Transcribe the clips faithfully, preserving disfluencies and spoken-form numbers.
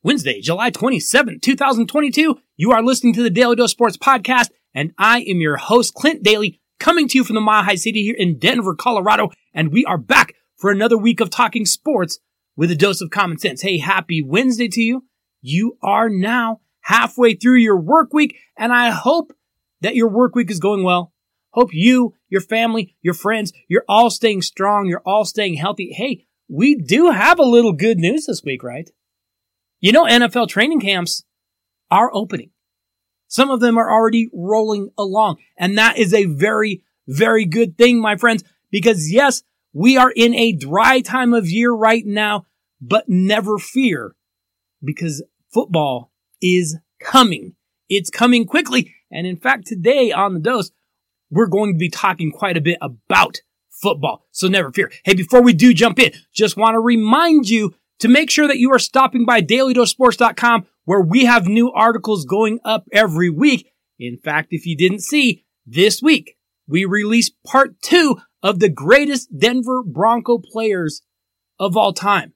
Wednesday, July twenty-seventh, twenty twenty-two. You are listening to the Daily Dose Sports Podcast, and I am your host, Clint Daly, coming to you from the Mile High City here in Denver, Colorado, and we are back for another week of talking sports with a dose of common sense. Hey, happy Wednesday to you. You are now halfway through your work week, and I hope that your work week is going well. Hope you, your family, your friends, you're all staying strong, you're all staying healthy. Hey, we do have a little good news this week, right? You know, N F L training camps are opening. Some of them are already rolling along. And that is a very, very good thing, my friends, because yes, we are in a dry time of year right now, but never fear, because football is coming. It's coming quickly. And in fact, today on the Dose, we're going to be talking quite a bit about football. So never fear. Hey, before we do jump in, just want to remind you to make sure that you are stopping by daily dose sports dot com, where we have new articles going up every week. In fact, if you didn't see, this week, we released part two of the greatest Denver Bronco players of all time.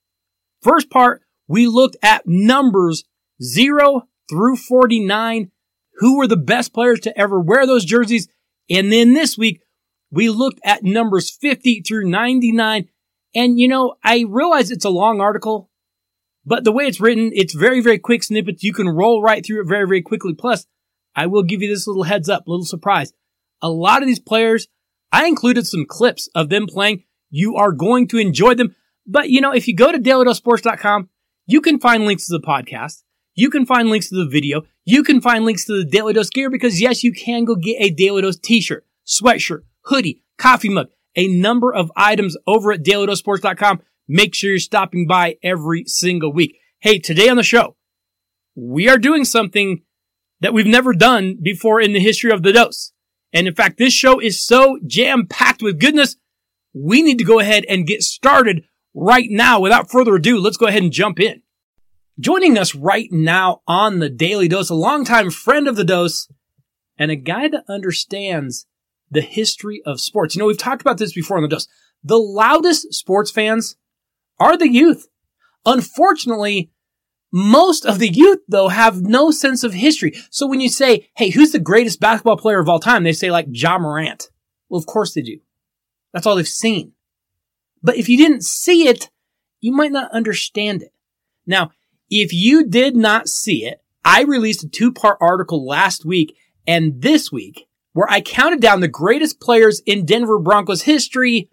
First part, we looked at numbers zero through forty-nine, who were the best players to ever wear those jerseys. And then this week, we looked at numbers fifty through ninety-nine. And, you know, I realize it's a long article, but the way it's written, it's very, very quick snippets. You can roll right through it very, very quickly. Plus, I will give you this little heads up, little surprise. A lot of these players, I included some clips of them playing. You are going to enjoy them. But, you know, if you go to daily dose sports dot com, you can find links to the podcast. You can find links to the video. You can find links to the Daily Dose gear, because, yes, you can go get a Daily Dose t-shirt, sweatshirt, hoodie, coffee mug, a number of items over at daily dose sports dot com. Make sure you're stopping by every single week. Hey, today on the show, we are doing something that we've never done before in the history of the Dose. And in fact, this show is so jam-packed with goodness, we need to go ahead and get started right now. Without further ado, let's go ahead and jump in. Joining us right now on the Daily Dose, a longtime friend of the Dose, and a guy that understands the history of sports. You know, we've talked about this before on the Dose. The loudest sports fans are the youth. Unfortunately, most of the youth, though, have no sense of history. So when you say, hey, who's the greatest basketball player of all time? They say, like, Ja Morant. Well, of course they do. That's all they've seen. But if you didn't see it, you might not understand it. Now, if you did not see it, I released a two-part article last week and this week where I counted down the greatest players in Denver Broncos history,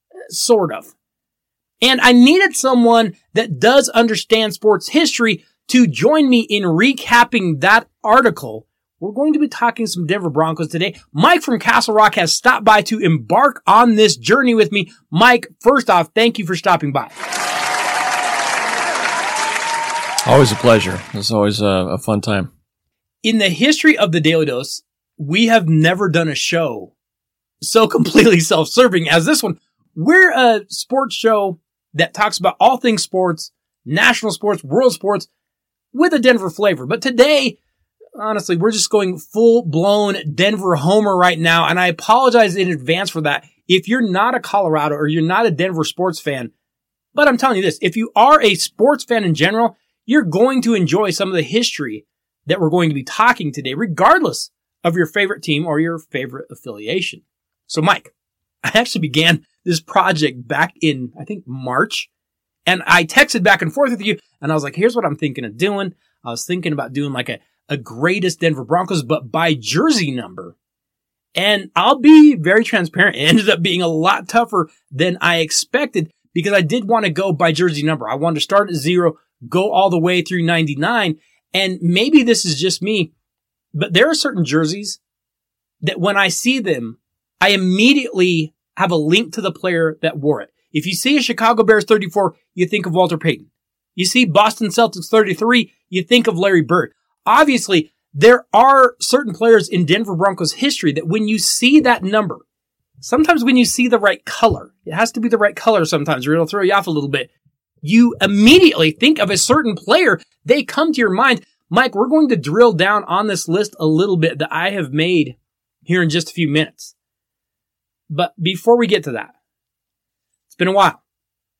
sort of. And I needed someone that does understand sports history to join me in recapping that article. We're going to be talking some Denver Broncos today. Mike from Castle Rock has stopped by to embark on this journey with me. Mike, first off, thank you for stopping by. Always a pleasure. It's always a, a fun time. In the history of the Daily Dose, we have never done a show so completely self-serving as this one. We're a sports show that talks about all things sports, national sports, world sports, with a Denver flavor. But today, honestly, we're just going full-blown Denver homer right now, and I apologize in advance for that. If you're not a Colorado or you're not a Denver sports fan, but I'm telling you this, if you are a sports fan in general, you're going to enjoy some of the history that we're going to be talking today, regardless of your favorite team or your favorite affiliation. So, Mike, I actually began this project back in, I think, March, and I texted back and forth with you, and I was like, here's what I'm thinking of doing. I was thinking about doing like a, a greatest Denver Broncos, but by jersey number. And I'll be very transparent. It ended up being a lot tougher than I expected, because I did want to go by jersey number. I wanted to start at zero, go all the way through ninety-nine, and maybe this is just me, but there are certain jerseys that when I see them, I immediately have a link to the player that wore it. If you see a Chicago Bears thirty-four, you think of Walter Payton. You see Boston Celtics thirty-three, you think of Larry Bird. Obviously, there are certain players in Denver Broncos history that when you see that number, sometimes when you see the right color, it has to be the right color sometimes, or it'll throw you off a little bit. You immediately think of a certain player. They come to your mind. Mike, we're going to drill down on this list a little bit that I have made here in just a few minutes. But before we get to that, it's been a while.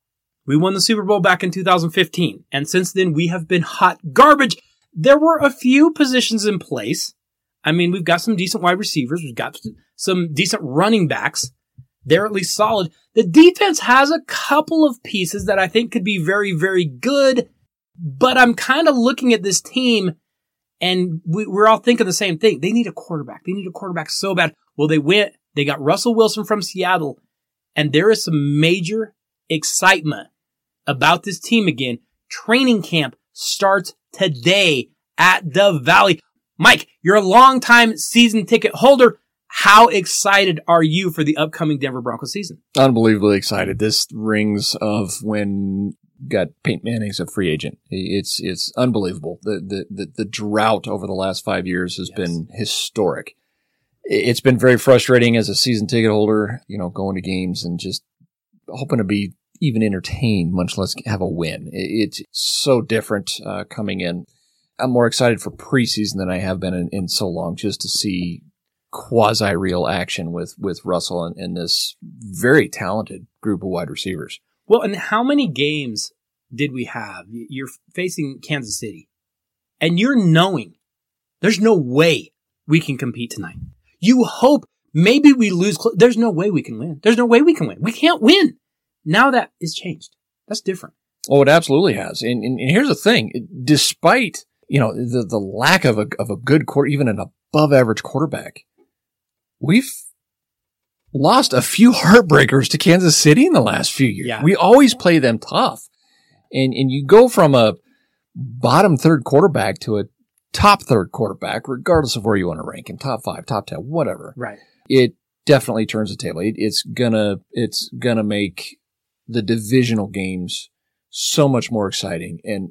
We won the Super Bowl back in two thousand fifteen, and since then we have been hot garbage. There were a few positions in place. I mean, we've got some decent wide receivers. We've got some decent running backs. They're at least solid. The defense has a couple of pieces that I think could be very, very good, but I'm kind of looking at this team, and we, we're all thinking the same thing. They need a quarterback. They need a quarterback so bad. Well, they went, they got Russell Wilson from Seattle, and there is some major excitement about this team again. Training camp starts today at the Valley. Mike, you're a longtime season ticket holder. How excited are you for the upcoming Denver Broncos season? Unbelievably excited. This rings of when got Peyton Manning's a free agent. It's it's unbelievable. The the the, the drought over the last five years has yes. been historic. It's been very frustrating as a season ticket holder, you know, going to games and just hoping to be even entertained, much less have a win. It's so different uh, coming in. I'm more excited for preseason than I have been in, in so long, just to see quasi-real action with, with Russell and, and this very talented group of wide receivers. Well, and how many games did we have? You're facing Kansas City, and you're knowing there's no way we can compete tonight. You hope maybe we lose. Cl- there's no way we can win. There's no way we can win. We can't win. Now that is changed. That's different. Oh, it absolutely has. And, and, and here's the thing. Despite, you know, the, the lack of a, of a good quarter, even an above average quarterback, we've lost a few heartbreakers to Kansas City in the last few years. Yeah. We always play them tough. And, and you go from a bottom third quarterback to a top third quarterback, regardless of where you want to rank him, top five, top ten, whatever. Right. It definitely turns the table. It, it's gonna, it's gonna make the divisional games so much more exciting. And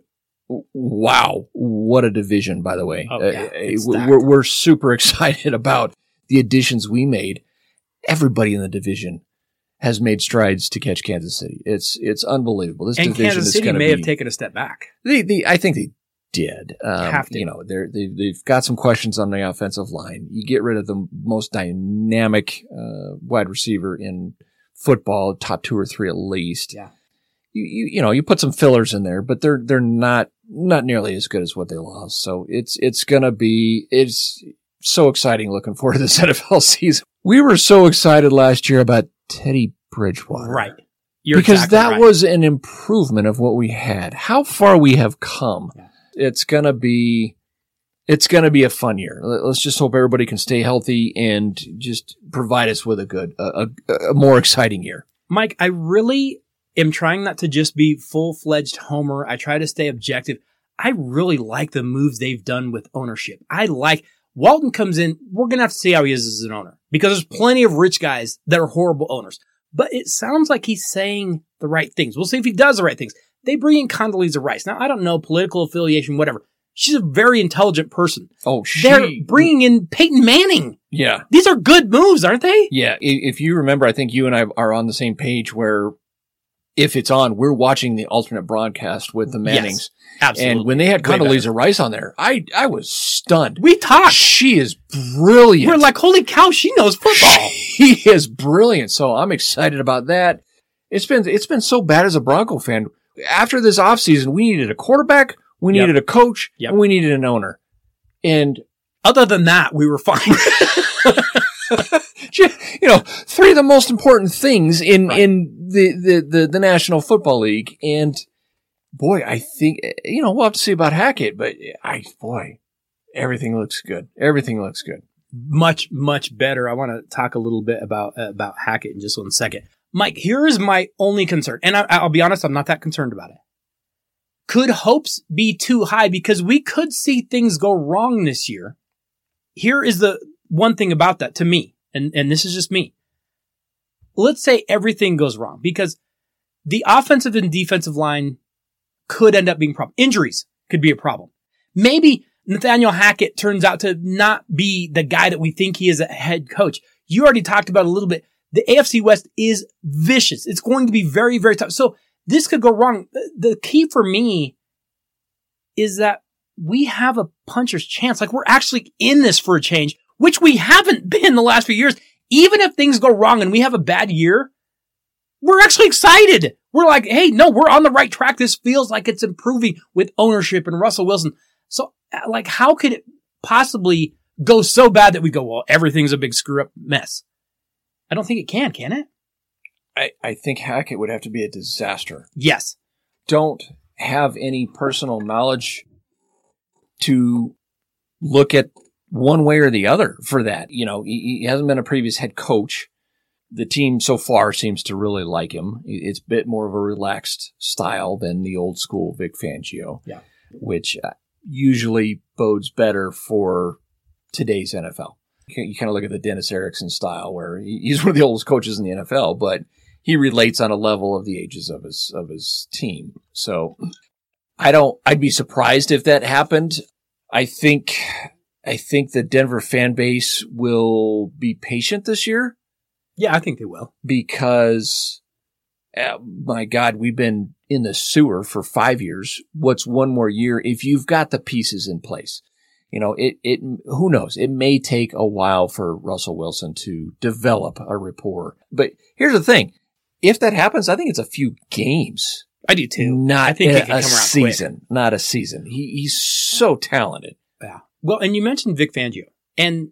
wow, what a division, by the way. Oh, yeah, uh, we're, we're super excited about the additions we made. Everybody in the division has made strides to catch Kansas City. It's, it's unbelievable. This and division Kansas is City gonna may be, have taken a step back. They, they, I think they did. Um, have to. You know, they're, they, they've got some questions on the offensive line. You get rid of the most dynamic uh, wide receiver in football, top two or three at least. Yeah. You, you, you know, you put some fillers in there, but they're, they're not, not nearly as good as what they lost. So it's, it's going to be, it's so exciting looking forward to this N F L season. We were so excited last year about Teddy Bridgewater. Right. You're because exactly that right. was an improvement of what we had. How far we have come. Yeah. It's going to be, it's going to be a fun year. Let's just hope everybody can stay healthy and just provide us with a good, a, a, a more exciting year. Mike, I really am trying not to just be full-fledged homer. I try to stay objective. I really like the moves they've done with ownership. I like Walton comes in. We're going to have to see how he is as an owner because there's plenty of rich guys that are horrible owners, but it sounds like he's saying the right things. We'll see if he does the right things. They bring in Condoleezza Rice. Now, I don't know, political affiliation, whatever. She's a very intelligent person. Oh, she... They're bringing in Peyton Manning. Yeah. These are good moves, aren't they? Yeah. If you remember, I think you and I are on the same page where if it's on, we're watching the alternate broadcast with the Mannings. Yes, absolutely. And when they had Condoleezza Rice on there, I, I was stunned. We talked. She is brilliant. We're like, holy cow, she knows football. She is brilliant. So I'm excited about that. It's been, it's been so bad as a Bronco fan. After this offseason, we needed a quarterback, we needed yep. a coach, yep. and we needed an owner. And other than that, we were fine. You know, three of the most important things in, right. in the, the, the, the National Football League. And boy, I think, you know, we'll have to see about Hackett, but I, boy, everything looks good. Everything looks good. Much, much better. I want to talk a little bit about, uh, about Hackett in just one second. Mike, here is my only concern. And I, I'll be honest, I'm not that concerned about it. Could hopes be too high? Because we could see things go wrong this year. Here is the one thing about that to me. And, and this is just me. Let's say everything goes wrong because the offensive and defensive line could end up being a problem. Injuries could be a problem. Maybe Nathaniel Hackett turns out to not be the guy that we think he is a head coach. You already talked about it a little bit. The A F C West is vicious. It's going to be very, very tough. So this could go wrong. The key for me is that we have a puncher's chance. Like we're actually in this for a change, which we haven't been the last few years. Even if things go wrong and we have a bad year, we're actually excited. We're like, hey, no, we're on the right track. This feels like it's improving with ownership and Russell Wilson. So, like, how could it possibly go so bad that we go, well, everything's a big screw up mess? I don't think it can, can it? I, I think Hackett would have to be a disaster. Yes. Don't have any personal knowledge to look at one way or the other for that. You know, he, he hasn't been a previous head coach. The team so far seems to really like him. It's a bit more of a relaxed style than the old school Vic Fangio, yeah. which uh, usually bodes better for today's N F L. You, you kind of look at the Dennis Erickson style, where he, he's one of the oldest coaches in the N F L, but he relates on a level of the ages of his of his team. So I don't. I'd be surprised if that happened. I think I think the Denver fan base will be patient this year. Yeah, I think they will. Because, uh, my God, we've been in the sewer for five years. What's one more year if you've got the pieces in place? You know, it, it, who knows? It may take a while for Russell Wilson to develop a rapport. But here's the thing. If that happens, I think it's a few games. I do too. Not I think a, he can come a around season. quick. Not a season. He, he's so talented. Yeah. Well, and you mentioned Vic Fangio. And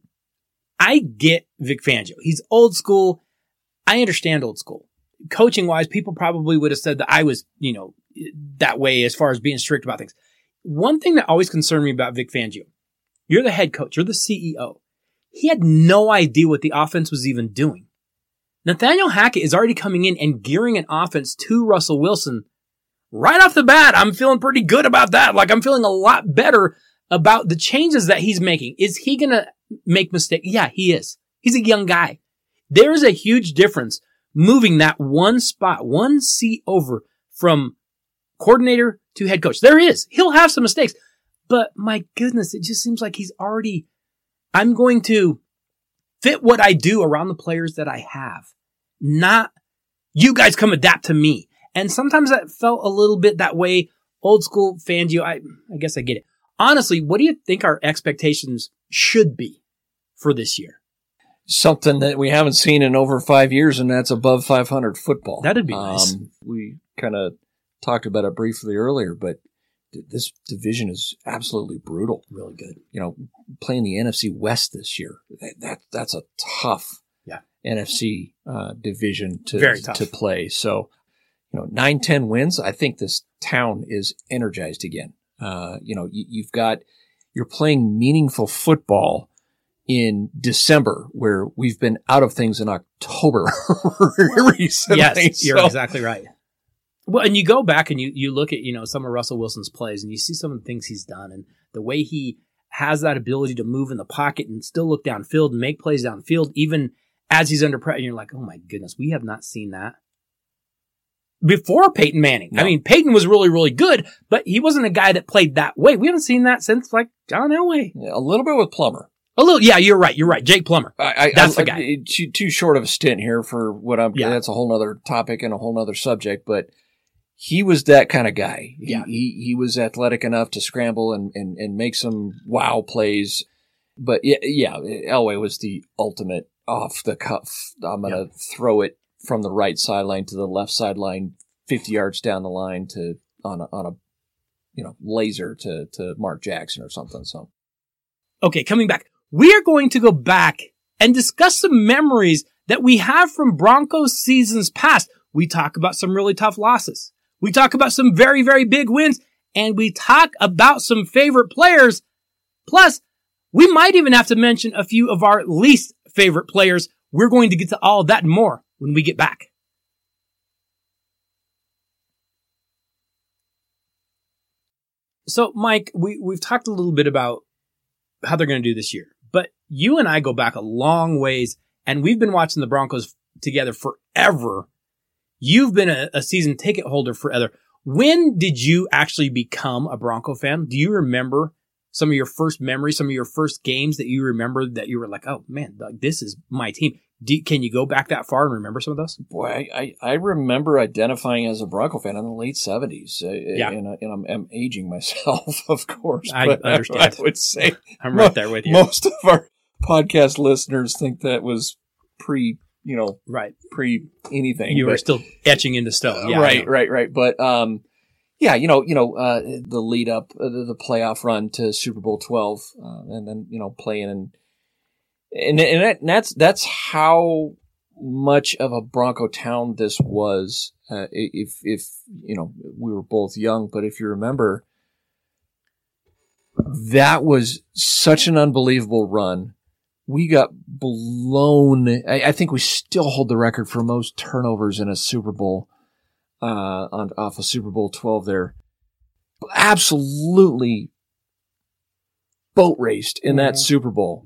I get Vic Fangio. He's old school. I understand old school. Coaching wise, people probably would have said that I was, you know, that way as far as being strict about things. One thing that always concerned me about Vic Fangio, you're the head coach, you're the C E O. He had no idea what the offense was even doing. Nathaniel Hackett is already coming in and gearing an offense to Russell Wilson right off the bat. I'm feeling pretty good about that. Like, I'm feeling a lot better about the changes that he's making. Is he going to make mistakes? Yeah, he is. He's a young guy. There is a huge difference moving that one spot, one seat over from coordinator to head coach. There is. He'll have some mistakes. But my goodness, it just seems like he's already, I'm going to fit what I do around the players that I have. Not, you guys come adapt to me. And sometimes that felt a little bit that way. Old school Fangio, I, I guess I get it. Honestly, what do you think our expectations should be for this year? Something that we haven't seen in over five years, and that's above five hundred football. That'd be nice. Um, we kind of talked about it briefly earlier, but this division is absolutely brutal. Really good. You know, playing the N F C West this year, that, that that's a tough yeah. N F C uh, division to Very tough. to play. So, you know, nine, ten wins. I think this town is energized again. Uh, you know, you, you've got you're playing meaningful football in December, where we've been out of things in October recently. Yes, you're so. exactly right. Well, and you go back and you, you look at, you know, some of Russell Wilson's plays and you see some of the things he's done and the way he has that ability to move in the pocket and still look downfield and make plays downfield, even as he's under pressure. You're like, oh my goodness, we have not seen that before Peyton Manning. No. I mean, Peyton was really, really good, but he wasn't a guy that played that way. We haven't seen that since like John Elway. Yeah, a little bit with Plummer. A little, yeah, you're right. You're right. Jake Plummer. I, I, That's I, the guy. Too, too short of a stint here for what I'm, yeah. That's a whole nother topic and a whole nother subject, but he was that kind of guy. He, yeah. he, he was athletic enough to scramble and, and, and make some wow plays. But yeah, yeah, Elway was the ultimate off the cuff. I'm going to yeah. throw it from the right sideline to the left sideline, fifty yards down the line to, on a, on a, you know, laser to, to Mark Jackson or something. So, okay, coming back. We are going to go back and discuss some memories that we have from Broncos seasons past. We talk about some really tough losses. We talk about some very, very big wins. And we talk about some favorite players. Plus, we might even have to mention a few of our least favorite players. We're going to get to all of that and more when we get back. So, Mike, we, we've talked a little bit about how they're going to do this year. But you and I go back a long ways, and we've been watching the Broncos together forever. You've been a, a season ticket holder forever. When did you actually become a Bronco fan? Do you remember some of your first memories, some of your first games that you remember that you were like, oh, man, this is my team? Do, can you go back that far and remember some of those? Boy, I, I remember identifying as a Bronco fan in the late seventies. Yeah. And, and I'm, I'm aging myself, of course. I but understand. I would say I'm right there with you. Most of our podcast listeners think that was pre you know, right. pre anything. You but, were still etching into stone. Yeah, right, right, right. But, um, yeah, you know, you know, uh, the lead up, uh, the, the playoff run to Super Bowl twelve, uh, and then, you know, playing and, and, and, that, and that's, that's how much of a Bronco town this was. Uh, if, if, you know, we were both young, but if you remember, that was such an unbelievable run. We got blown. I, I think we still hold the record for most turnovers in a Super Bowl, uh, on off of Super Bowl twelve there. Absolutely boat raced in that mm-hmm. Super Bowl.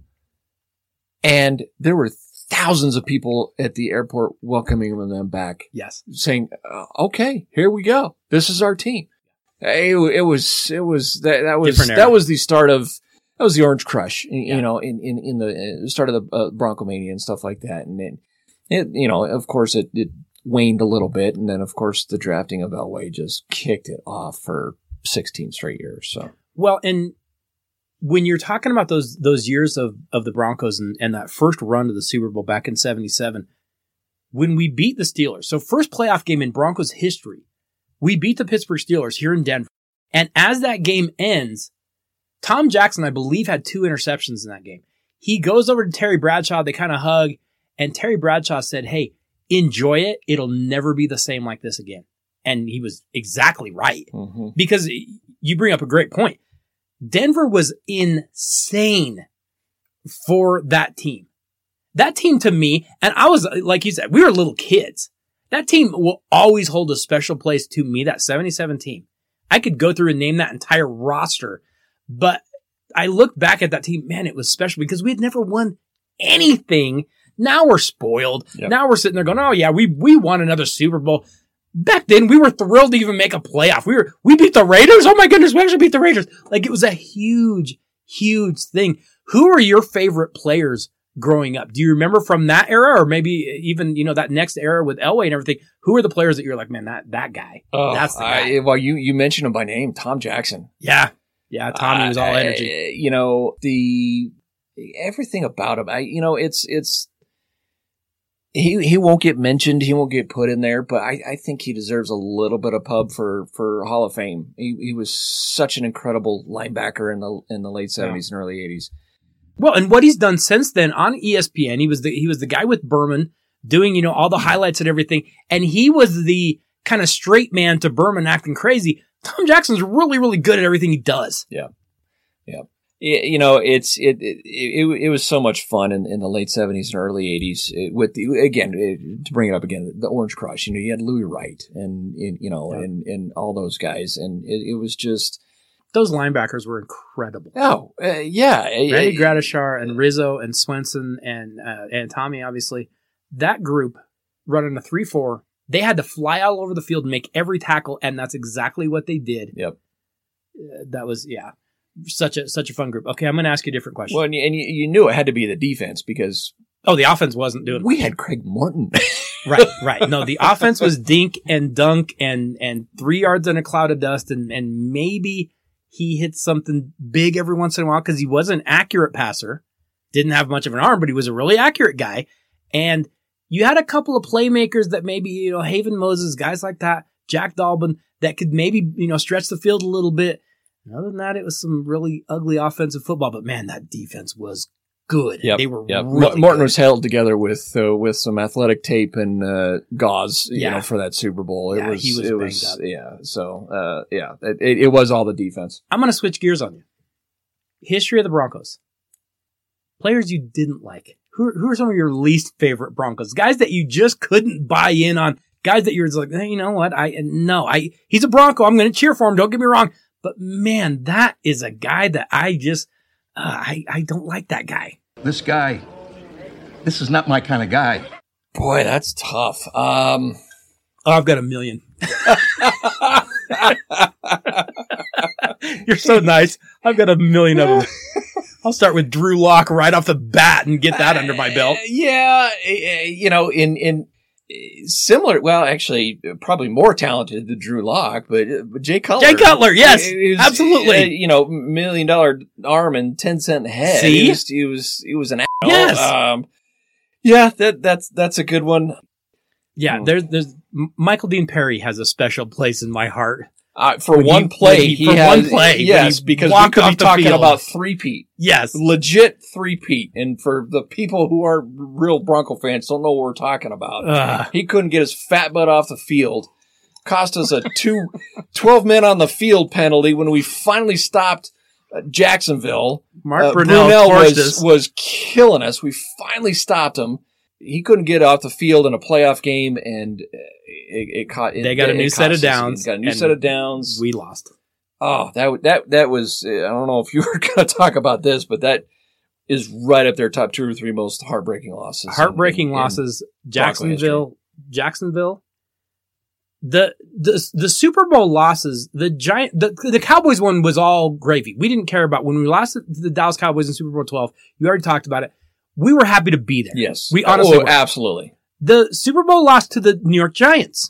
And there were thousands of people at the airport welcoming them back. Yes. Saying, uh, okay, here we go. This is our team. It, it was, it was, that, that was, that was the start of, that was the Orange Crush, you yeah. know, in, in, in the start of the uh, Broncomania and stuff like that. And then, it, you know, of course it, it waned a little bit. And then of course the drafting of Elway just kicked it off for sixteen straight years. So, well, and when you're talking about those, those years of, of the Broncos and, and that first run to the Super Bowl back in seventy-seven, when we beat the Steelers, so first playoff game in Broncos history, we beat the Pittsburgh Steelers here in Denver. And as that game ends, Tom Jackson, I believe, had two interceptions in that game. He goes over to Terry Bradshaw. They kind of hug. And Terry Bradshaw said, hey, enjoy it. It'll never be the same like this again. And he was exactly right. Mm-hmm. Because you bring up a great point. Denver was insane for that team. That team to me, and I was, like you said, we were little kids. That team will always hold a special place to me, that seventy-seven team. I could go through and name that entire roster, but I look back at that team, man, it was special because we had never won anything. Now we're spoiled. Yep. Now we're sitting there going, oh yeah, we, we won another Super Bowl. Back then we were thrilled to even make a playoff. We were, we beat the Raiders. Oh my goodness, we actually beat the Raiders. Like it was a huge, huge thing. Who are your favorite players growing up? Do you remember from that era or maybe even, you know, that next era with Elway and everything? Who are the players that you're like, man, that, that guy, oh, that's the guy. I, well, you, you mentioned him by name, Tom Jackson. Yeah. Yeah. Tommy was all uh, energy. You know, the, everything about him, I, you know, it's, it's, he, he won't get mentioned. He won't get put in there, but I, I think he deserves a little bit of pub for, for Hall of Fame. He, he was such an incredible linebacker in the, in the late seventies yeah. and early eighties. Well, and what he's done since then on E S P N, he was the he was the guy with Berman doing, you know, all the highlights and everything, and he was the kind of straight man to Berman acting crazy. Tom Jackson's really, really good at everything he does. Yeah, yeah. It, you know, it's it it, it it was so much fun in, in the late seventies and early eighties with the again it, to bring it up again the Orange Crush. You know, you had Louis Wright and, and you know yeah. and and all those guys, and it, it was just. Those linebackers were incredible. Oh, uh, yeah. Randy Gradishar and Rizzo and Swenson and uh, and Tommy, obviously. That group running a three four, they had to fly all over the field and make every tackle, and that's exactly what they did. Yep. Uh, that was, yeah, such a such a fun group. Okay, I'm going to ask you a different question. Well, and, you, and you, you knew it had to be the defense because... Oh, the offense wasn't doing it. We had Craig Morton. Right, right. No, the offense was dink and dunk and, and three yards in a cloud of dust, and, and maybe... he hit something big every once in a while because he was an accurate passer. Didn't have much of an arm, but he was a really accurate guy. And you had a couple of playmakers that maybe, you know, Haven Moses, guys like that, Jack Dalbin, that could maybe, you know, stretch the field a little bit. And other than that, it was some really ugly offensive football. But man, that defense was good. Yep, they were yep. really Morton good. was held together with uh, with some athletic tape and uh, gauze, you yeah. know, for that Super Bowl. It yeah, was, he was it banged was, up. yeah. So, uh, yeah, it, it was all the defense. I'm going to switch gears on you. History of the Broncos. Players you didn't like. Who, who are some of your least favorite Broncos? Guys that you just couldn't buy in on. Guys that you're just like, hey, you know what? I no, I he's a Bronco. I'm going to cheer for him. Don't get me wrong. But man, that is a guy that I just uh, I I don't like that guy. This guy, this is not my kind of guy. Boy, that's tough. Um, oh, I've got a million. You're so nice. I've got a million of them. I'll start with Drew Lock right off the bat and get that uh, under my belt. Yeah, you know, in in similar, well, actually, probably more talented than Drew Lock, but, but Jay Cutler. Jay Cutler, yes, was, absolutely. Uh, you know, million dollar arm and ten cent head. See, he was he was, he was an asshole. Yes. Um, Yeah, that that's that's a good one. Yeah, Hmm. there's there's Michael Dean Perry has a special place in my heart. Uh, for When one he- play, when he- he for has, one play, when yes, he because we walked could be off the talking field. about three-peat. Yes. Legit three-peat. And for the people who are real Bronco fans, don't know what we're talking about. Ugh. He couldn't get his fat butt off the field. Cost us a two, twelve men on the field penalty when we finally stopped uh, Jacksonville. Mark Uh, Brunell, Brunell torched was, us. was killing us. We finally stopped him. He couldn't get off the field in a playoff game, and uh, it, it caught. It, They got a it new cost set of us. downs, Got a new and set of downs. We lost. Oh, that that that was. I don't know if you were going to talk about this, but that is right up there, top two or three most heartbreaking losses. Heartbreaking in- in- losses. Bronco Jacksonville. Jacksonville. The, the the Super Bowl losses, the giant, the, the Cowboys one was all gravy. We didn't care about when we lost to the Dallas Cowboys in Super Bowl twelve. You already talked about it. We were happy to be there. Yes, We honestly oh, were. absolutely. The Super Bowl loss to the New York Giants.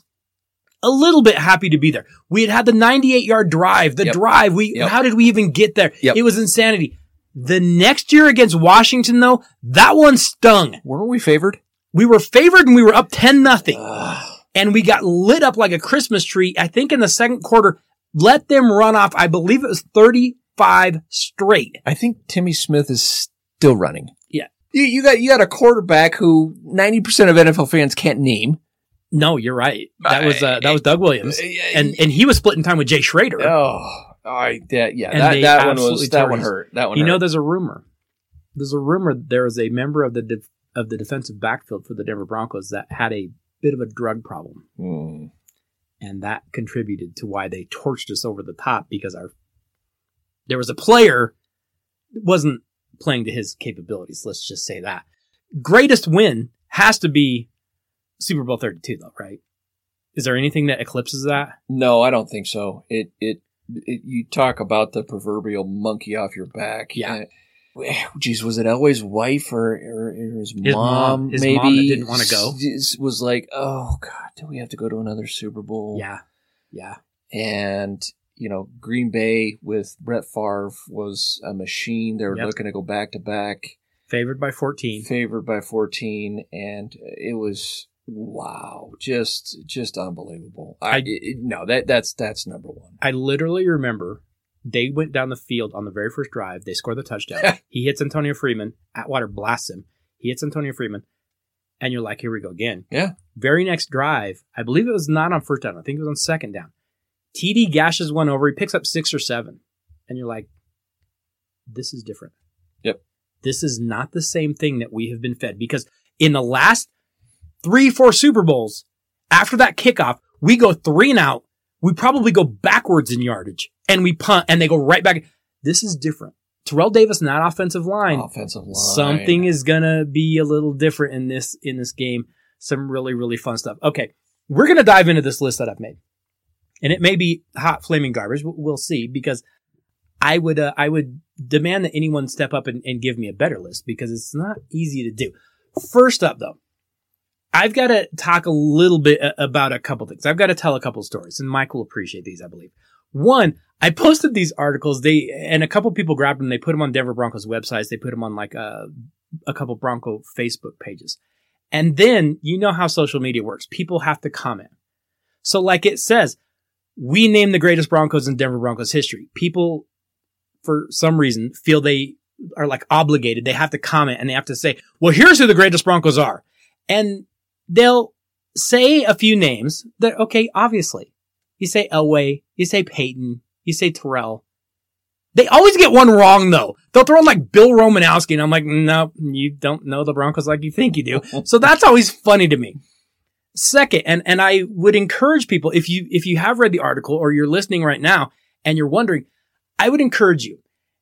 A little bit happy to be there. We had had the ninety-eight yard drive. The Yep. drive. We Yep. how did we even get there? Yep. It was insanity. The next year against Washington, though, that one stung. Weren't we favored? We were favored and we were up ten nothing. And we got lit up like a Christmas tree. I think in the second quarter, let them run off. I believe it was thirty-five straight. I think Timmy Smith is still running. Yeah. You, you got you got a quarterback who ninety percent of N F L fans can't name. No, you're right. That was uh, that was Doug Williams, and and he was splitting time with Jay Schrader. Oh, I that yeah, And that, they that one absolutely was that tore one his- hurt. That one You know, hurt. there's a rumor. There's a rumor there was a member of the def- of the defensive backfield for the Denver Broncos that had a bit of a drug problem, Hmm. and that contributed to why they torched us over the top because our there was a player that wasn't playing to his capabilities. Let's just say that. Greatest win has to be Super Bowl thirty-two, though, right? Is there anything that eclipses that? No, I don't think so. It, it it you talk about the proverbial monkey off your back. Yeah. Uh, geez, was it Elway's wife or, or, or his, His mom? mom- his maybe mom that didn't wanna go? s- Was like, oh God, do we have to go to another Super Bowl? Yeah, yeah. And you know, Green Bay with Brett Favre was a machine. They were Yep. looking to go back to back, Favored by fourteen. favored by fourteen, and it was wow, just just unbelievable. I, I- it, no, that that's that's number one. I literally remember they went down the field on the very first drive. They scored the touchdown. He hits Antonio Freeman. Atwater blasts him. He hits Antonio Freeman. And you're like, here we go again. Yeah. Very next drive, I believe it was not on first down. I think it was on second down. T D gashes one over. He picks up six or seven. And you're like, this is different. Yep. This is not the same thing that we have been fed. Because in the last three, four Super Bowls, after that kickoff, we go three and out. We probably go backwards in yardage. And we punt, and they go right back. This is different. Terrell Davis, not offensive line. Offensive line. Something is gonna be a little different in this in this game. Some really, really fun stuff. Okay, we're gonna dive into this list that I've made. And it may be hot flaming garbage. We'll, we'll see, because I would uh, I would demand that anyone step up and, and give me a better list, because it's not easy to do. First up, though, I've got to talk a little bit about a couple things. I've got to tell a couple stories, and Mike will appreciate these, I believe. One, I posted these articles, they and a couple people grabbed them. They put them on Denver Broncos websites. They put them on like a, a couple Bronco Facebook pages. And then you know how social media works. People have to comment. So like it says, we name the greatest Broncos in Denver Broncos history. People, for some reason, feel they are like obligated. They have to comment and they have to say, well, here's who the greatest Broncos are. And they'll say a few names that, okay, obviously. You say Elway, you say Peyton, you say Terrell. They always get one wrong, though. They'll throw in like Bill Romanowski, and I'm like, no, you don't know the Broncos like you think you do. So that's always funny to me. Second, and, and I would encourage people, if you if you have read the article or you're listening right now and you're wondering, I would encourage you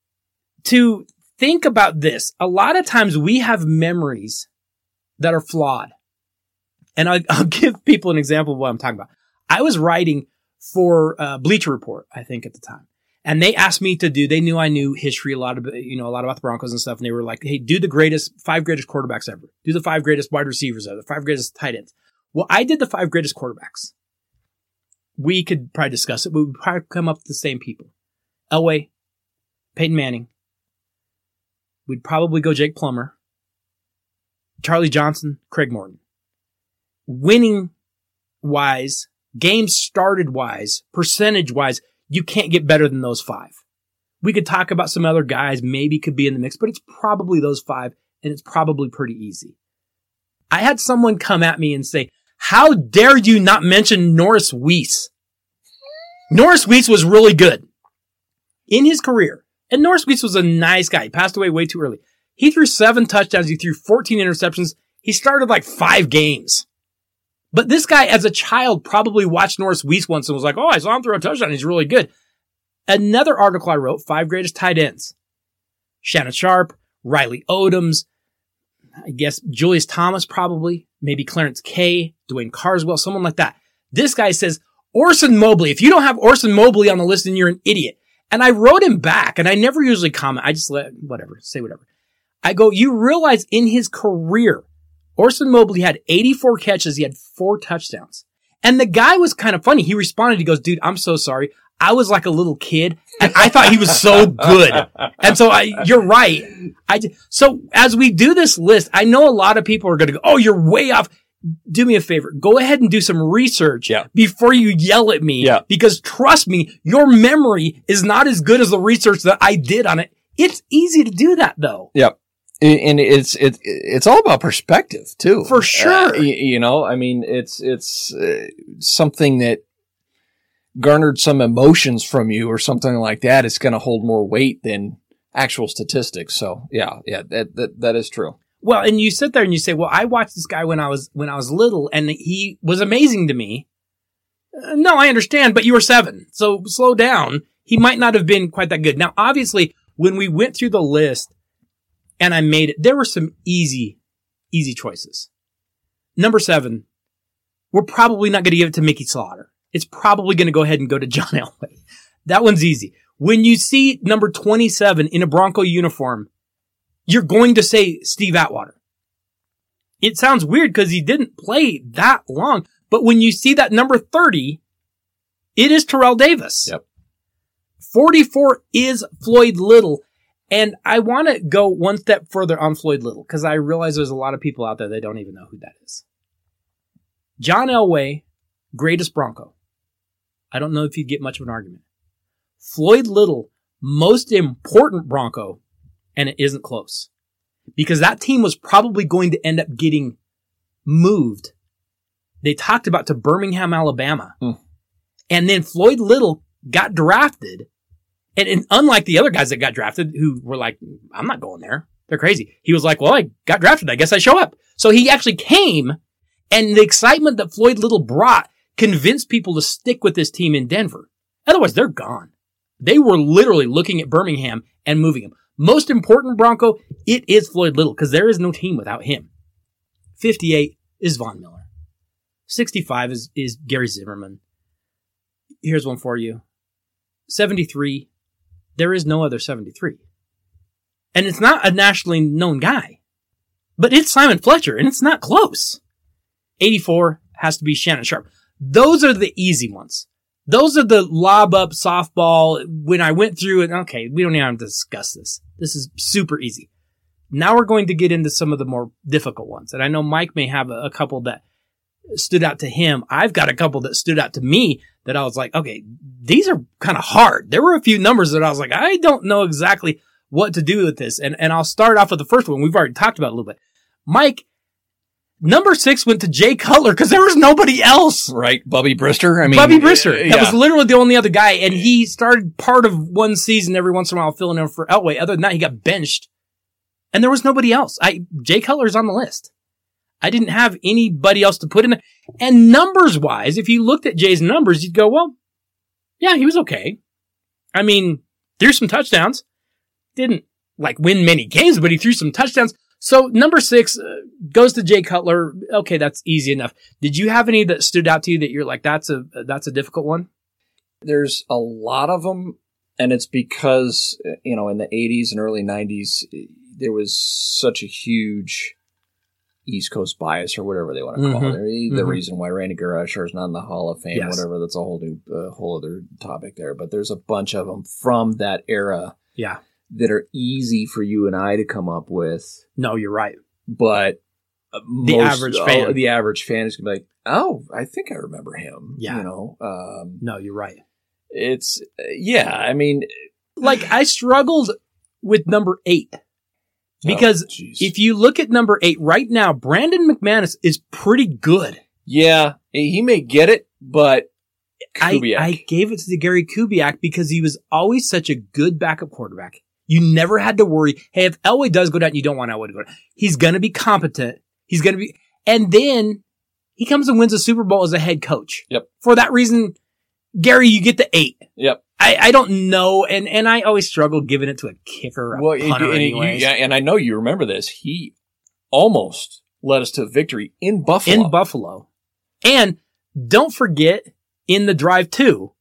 to think about this. A lot of times we have memories that are flawed. And I'll, I'll give people an example of what I'm talking about. I was writing for uh, Bleacher Report, I think, at the time. And they asked me to do, they knew I knew history, a lot of, you know, a lot about the Broncos and stuff. And they were like, hey, do the greatest, five greatest quarterbacks ever. Do the five greatest wide receivers ever, the five greatest tight ends. Well, I did the five greatest quarterbacks. We could probably discuss it, but we'd probably come up with the same people. Elway, Peyton Manning. We'd probably go Jake Plummer. Charlie Johnson, Craig Morton. Winning wise, games started wise, percentage wise, you can't get better than those five. We could talk about some other guys, maybe could be in the mix, but it's probably those five, and it's probably pretty easy. I had someone come at me and say, how dare you not mention Norris Weese? Norris Weese was really good in his career. And Norris Weese was a nice guy. He passed away way too early. He threw seven touchdowns. He threw fourteen interceptions. He started like five games. But this guy, as a child, probably watched Norris Weese once and was like, oh, I saw him throw a touchdown. He's really good. Another article I wrote, Five Greatest Tight Ends. Shannon Sharp, Riley Odoms, I guess Julius Thomas probably, maybe Clarence Kay, Dwayne Carswell, someone like that. This guy says, Orson Mobley. If you don't have Orson Mobley on the list, then you're an idiot. And I wrote him back, and I never usually comment. I just let, whatever, say whatever. I go, you realize in his career, Orson Mobley had eighty-four catches. He had four touchdowns. And the guy was kind of funny. He responded. He goes, dude, I'm so sorry. I was like a little kid and I thought he was so good. And so I, you're right. I, so as we do this list, I know a lot of people are going to go, oh, you're way off. Do me a favor. Go ahead and do some research yeah. before you yell at me. Yeah. Because trust me, your memory is not as good as the research that I did on it. It's easy to do that though. Yep. And it's, it, it's all about perspective too. For sure. Uh, you, you know, I mean, it's, it's uh, something that garnered some emotions from you or something like that. It's going to hold more weight than actual statistics. So yeah, yeah, that, that, that is true. Well, and you sit there and you say, well, I watched this guy when I was, when I was little and he was amazing to me. Uh, no, I understand, but you were seven. So slow down. He might not have been quite that good. Now, obviously, when we went through the list and I made it, there were some easy, easy choices. Number seven, we're probably not going to give it to Mickey Slaughter. It's probably going to go ahead and go to John Elway. That one's easy. When you see number twenty-seven in a Bronco uniform, you're going to say Steve Atwater. It sounds weird because he didn't play that long, but when you see that number thirty, it is Terrell Davis. Yep. forty-four is Floyd Little. And I want to go one step further on Floyd Little because I realize there's a lot of people out there that don't even know who that is. John Elway, greatest Bronco. I don't know if you'd get much of an argument. Floyd Little, most important Bronco, and it isn't close. Because that team was probably going to end up getting moved. They talked about to Birmingham, Alabama. Hmm. And then Floyd Little got drafted. And, and unlike the other guys that got drafted who were like, I'm not going there. They're crazy. He was like, well, I got drafted. I guess I show up. So he actually came, and the excitement that Floyd Little brought convinced people to stick with this team in Denver. Otherwise, they're gone. They were literally looking at Birmingham and moving him. Most important Bronco, it is Floyd Little because there is no team without him. fifty-eight is Von Miller. sixty-five is, is Gary Zimmerman. Here's one for you. seventy-three, there is no other seventy-three. And it's not a nationally known guy. But it's Simon Fletcher, and it's not close. eighty-four has to be Shannon Sharp. Those are the easy ones. Those are the lob up softball. When I went through it, okay, we don't even have to discuss this. This is super easy. Now we're going to get into some of the more difficult ones. And I know Mike may have a, a couple that stood out to him. I've got a couple that stood out to me that I was like, okay, these are kind of hard. There were a few numbers that I was like, I don't know exactly what to do with this. And, and I'll start off with the first one. We've already talked about it a little bit. Mike, number six went to Jay Cutler because there was nobody else. Right. Bubby Brister. I mean, Bubby Brister. Uh, that yeah. was literally the only other guy. And he started part of one season every once in a while filling in for Elway. Other than that, he got benched. And there was nobody else. I Jay Cutler's on the list. I didn't have anybody else to put in there. And numbers wise, if you looked at Jay's numbers, you'd go, well, yeah, he was okay. I mean, threw some touchdowns. Didn't like win many games, but he threw some touchdowns. So number six uh, goes to Jay Cutler. Okay, that's easy enough. Did you have any that stood out to you that you're like, that's a that's a difficult one? There's a lot of them, and it's because, you know, in the eighties and early nineties, there was such a huge East Coast bias or whatever they want to call mm-hmm. it. The mm-hmm. reason why Randy Garusher is not in the Hall of Fame, yes. whatever, that's a whole new, uh, whole other topic there. But there's a bunch of them from that era. Yeah. That are easy for you and I to come up with. No, you're right. But the average fan. Oh, the average fan is going to be like, oh, I think I remember him. Yeah. You know, um, No, you're right. it's, yeah, I mean. Like, I struggled with number eight. Because oh, if you look at number eight right now, Brandon McManus is pretty good. Yeah, he may get it, but I, Kubiak. I gave it to Gary Kubiak because he was always such a good backup quarterback. You never had to worry, hey, if Elway does go down, you don't want Elway to go down. He's going to be competent. He's going to be, and then he comes and wins a Super Bowl as a head coach. Yep. For that reason, Gary, you get the eight. Yep. I, I don't know, and, and I always struggle giving it to a kicker, a well, punter and, anyways. You, and I know you remember this. He almost led us to victory in Buffalo. In Buffalo. And don't forget, in the drive two,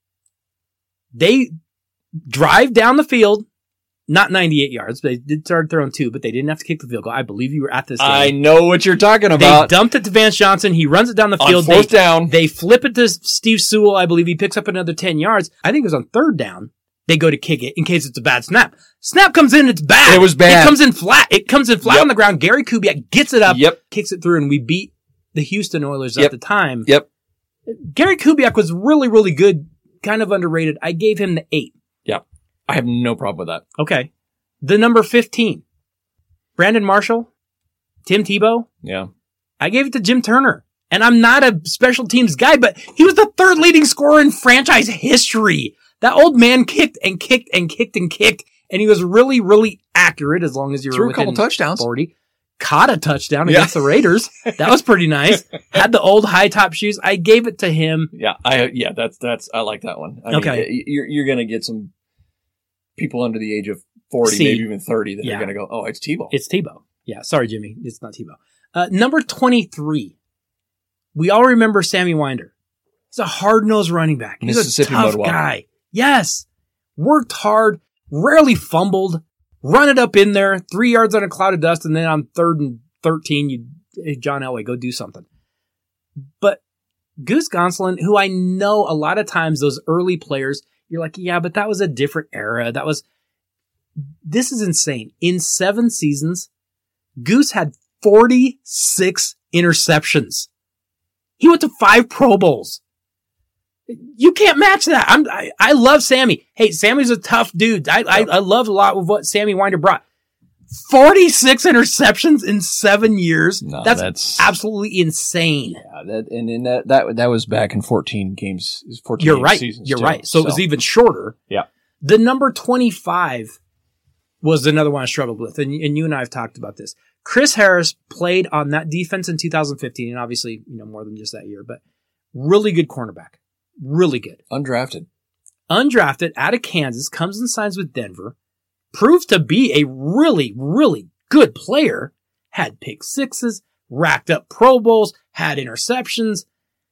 they drive down the field, not ninety-eight yards. They did start throwing two, but they didn't have to kick the field goal. I believe you were at this game. I know what you're talking They about. dumped it to Vance Johnson. He runs it down the On field. fourth they, down. They flip it to Steve Sewell. I believe he picks up another ten yards. I think it was on third down. They go to kick it in case it's a bad snap. Snap comes in, it's bad. It was bad. It comes in flat. It comes in flat Yep. on the ground. Gary Kubiak gets it up, Yep. kicks it through, and we beat the Houston Oilers Yep. at the time. Yep. Gary Kubiak was really, really good, kind of underrated. I gave him the eight. Yep. I have no problem with that. Okay. The number fifteen. Brandon Marshall, Tim Tebow. Yeah. I gave it to Jim Turner. And I'm not a special teams guy, but he was the third leading scorer in franchise history. That old man kicked and kicked and kicked and kicked, and he was really, really accurate as long as you were Threw a within couple touchdowns. forty. Caught a touchdown Yeah. against the Raiders. That was pretty nice. Had the old high top shoes. I gave it to him. Yeah. I yeah. That's that's. I like that one. I Okay. Mean, you're you're gonna get some people under the age of forty, See, maybe even thirty, that yeah. are gonna go, oh, it's Tebow. It's Tebow. Yeah, sorry, Jimmy. It's not Tebow. Uh, number twenty-three. We all remember Sammy Winder. He's a hard-nosed running back. He's Mississippi a tough Mudwell. guy. Yes. Worked hard, rarely fumbled, run it up in there, three yards on a cloud of dust, and then on third and thirteen, you, hey, John Elway, go do something. But Goose Gonsolin, who I know a lot of times those early players, you're like, yeah, but that was a different era. That was, this is insane. In seven seasons, Goose had forty-six interceptions. He went to five Pro Bowls. You can't match that. I'm, I, I love Sammy. Hey, Sammy's a tough dude. I, I, I love a lot of what Sammy Winder brought. forty-six interceptions in seven years. No, that's, that's- absolutely insane. Yeah, that, and, and that, that that was back in fourteen games. fourteen You're game right. Seasons You're too, right. So, it was even shorter. Yeah. The number twenty-five was another one I struggled with, and, and you and I have talked about this. Chris Harris played on that defense in two thousand fifteen, and obviously, you know, more than just that year, but really good cornerback. Really good. undrafted. Undrafted out of Kansas, comes and signs with Denver, proves to be a really, really good player, had pick sixes, racked up Pro Bowls, had interceptions.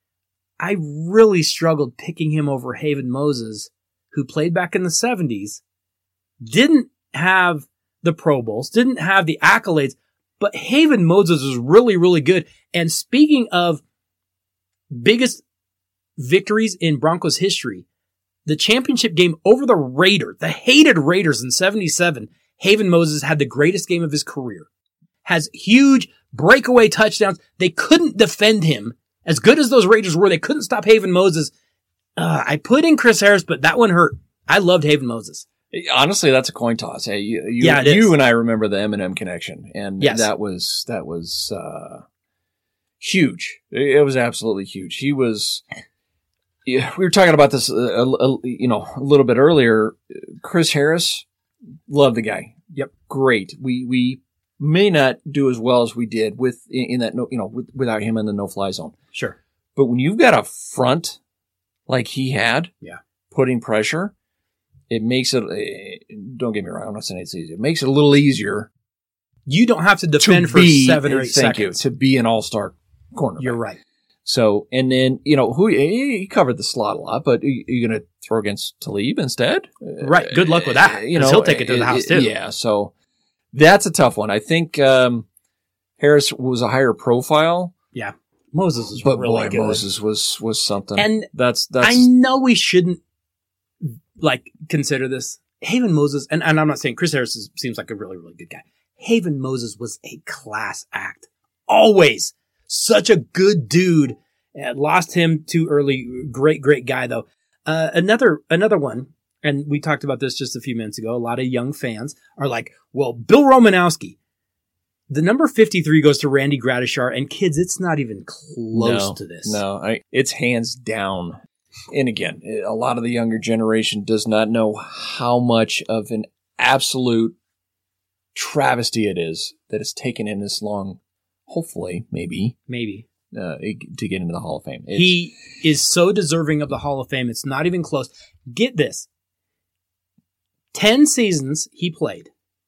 I really struggled picking him over Haven Moses, who played back in the seventies, didn't have the Pro Bowls, didn't have the accolades, but Haven Moses was really, really good. And speaking of biggest victories in Broncos history, the championship game over the Raiders, the hated Raiders in seventy-seven, Haven Moses had the greatest game of his career. Has huge breakaway touchdowns. They couldn't defend him. As good as those Raiders were, they couldn't stop Haven Moses. Uh, I put in Chris Harris, but that one hurt. I loved Haven Moses. Honestly, that's a coin toss. Hey, you, you, Yeah, it you is. and I remember the Eminem connection, and Yes. that was that was uh, huge. It, it was absolutely huge. He was. Yeah, we were talking about this, uh, a, a, you know, a little bit earlier. Chris Harris, love the guy. Yep, great. We we may not do as well as we did with in, in that no, you know, with, without him in the no fly zone. Sure. But when you've got a front like he had, Yeah. putting pressure, it makes it. Uh, don't get me wrong. I'm not saying it's easy. It makes it a little easier. You don't have to to defend for be, seven or eight thank seconds. you, to be an all-star cornerback. You're right. So, and then, you know, who he covered the slot a lot, but are you going to throw against Talib instead? Right. Good luck with that. Uh, You 'cause know, he'll take it to the house too. Yeah. So that's a tough one. I think um, Harris was a higher profile, Yeah. Moses was but really boy, good. Moses was was something. And that's that's I know we shouldn't like consider this. Haven Moses, and, and I'm not saying Chris Harris is, seems like a really, really good guy. Haven Moses was a class act always such a good dude. Uh, lost him too early. Great, great guy though. Uh, another, another one, and we talked about this just a few minutes ago. A lot of young fans are like, well, Bill Romanowski. The number fifty-three goes to Randy Gradishar, and kids, it's not even close no, to this. No, I, it's hands down. And again, a lot of the younger generation does not know how much of an absolute travesty it is that it's taken him this long, hopefully, maybe, Maybe. uh, to get into the Hall of Fame. It's, He is so deserving of the Hall of Fame. It's not even close. Get this. Ten seasons he played.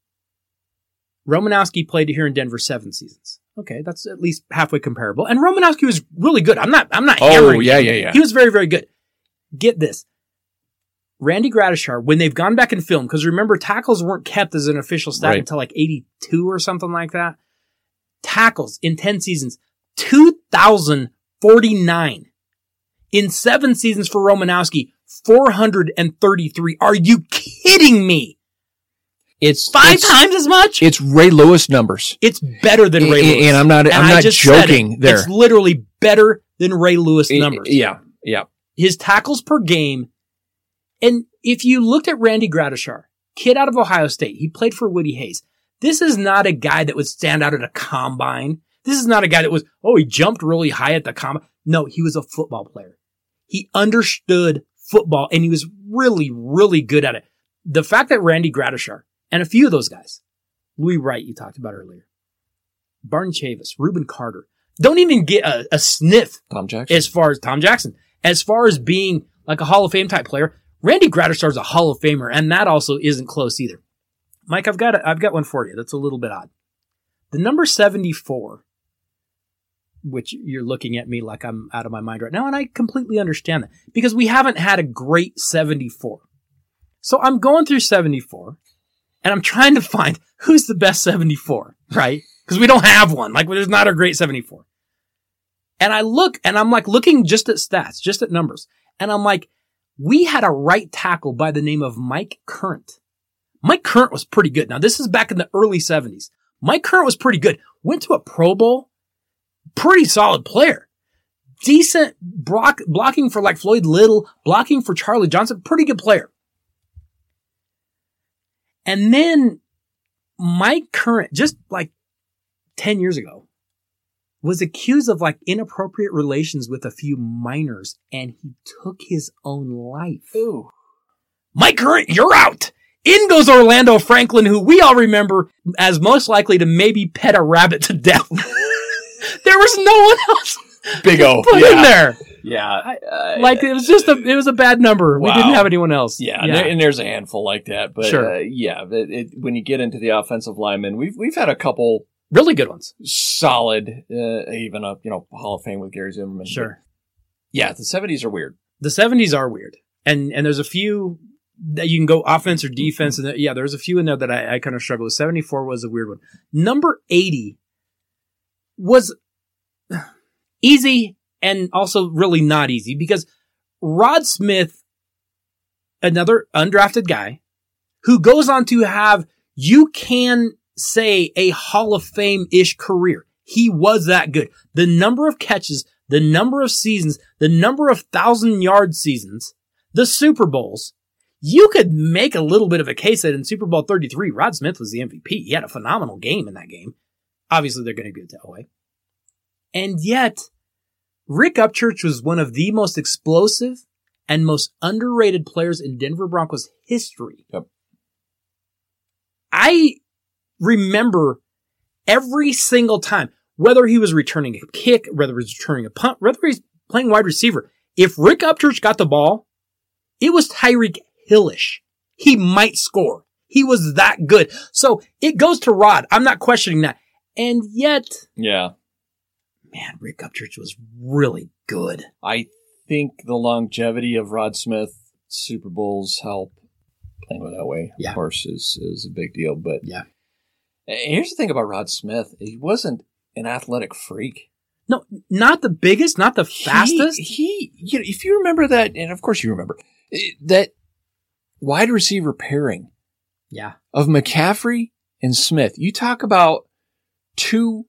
Romanowski played here in Denver seven seasons. Okay, that's at least halfway comparable. And Romanowski was really good. I'm not I'm not Oh, hammering yeah, him. yeah, yeah. He was very, very good. Get this. Randy Gradishar, when they've gone back and filmed, because remember, tackles weren't kept as an official stat Right. until like eighty-two or something like that. Tackles in ten seasons, two thousand forty-nine. In seven seasons for Romanowski, four hundred thirty-three. Are you kidding me? It's Five it's, times as much? It's Ray Lewis numbers. It's better than Ray And- Lewis. and I'm not- I'm I not just said joking it. there. It's literally better than Ray Lewis numbers. Yeah, yeah. His tackles per game. And if you looked at Randy Gradishar, kid out of Ohio State, he played for Woody Hayes. This is not a guy that would stand out at a combine. This is not a guy that was, oh, he jumped really high at the combine. No, he was a football player. He understood football and he was really, really good at it. The fact that Randy Gradishar and a few of those guys, Louis Wright, you talked about earlier, Barney Chavis, Reuben Carter, don't even get a, a sniff Tom Jackson. as far as Tom Jackson, as far as being like a Hall of Fame type player. Randy Gradishar is a Hall of Famer, and that also isn't close either. Mike, I've got a, I've got one for you. That's a little bit odd. The number seventy-four, which you're looking at me like I'm out of my mind right now, and I completely understand that because we haven't had a great seventy-four. So I'm going through seventy-four, and I'm trying to find who's the best seventy-four, right? Because we don't have one. Like, there's not a great seventy-four. And I look, and I'm like looking just at stats, just at numbers, and I'm like, we had a right tackle by the name of Mike Current. Mike Current was pretty good. Now, this is back in the early seventies. Mike Current was pretty good. Went to a Pro Bowl. Pretty solid player. Decent block, blocking for like Floyd Little, blocking for Charlie Johnson. Pretty good player. And then Mike Current, just like ten years ago, was accused of like inappropriate relations with a few minors, and he took his own life. Ooh. Mike Current, you're out. In goes Orlando Franklin, who we all remember as most likely to maybe pet a rabbit to death. There was no one else Big O. put yeah. in there. Yeah. Uh, Like, it was just a, it was a bad number. We Wow. didn't have anyone else. Yeah, and there- and there's a handful like that. But Sure. uh, yeah, it, it, when you get into the offensive linemen, we've we've had a couple Really good ones. solid, uh, even a you know Hall of Fame with Gary Zimmerman. Sure. But yeah, the seventies are weird. The seventies are weird. And and there's a few that you can go offense or defense. And there, yeah, there's a few in there that I, I kind of struggle with. seventy-four was a weird one. Number eighty was easy and also really not easy because Rod Smith, another undrafted guy, who goes on to have, you can say, a Hall of Fame-ish career. He was that good. The number of catches, the number of seasons, the number of thousand-yard seasons, the Super Bowls, you could make a little bit of a case that in Super Bowl thirty-three, Rod Smith was the M V P. He had a phenomenal game in that game. Obviously, they're going to give it to Elway. And yet, Rick Upchurch was one of the most explosive and most underrated players in Denver Broncos history. Yep. I remember every single time, whether he was returning a kick, whether he was returning a punt, whether he's playing wide receiver, if Rick Upchurch got the ball, it was Tyreek Hillish. He might score. He was that good. So it goes to Rod. I'm not questioning that. And yet, Yeah, man, Rick Upchurch was really good. I think the longevity of Rod Smith Super Bowls help. Playing with that way, Yeah. of course, is is a big deal. But Yeah. and here's the thing about Rod Smith: he wasn't an athletic freak. No, not the biggest, not the fastest. He, he you know, if you remember that, and of course you remember eh, that wide receiver pairing Yeah. of McCaffrey and Smith. You talk about two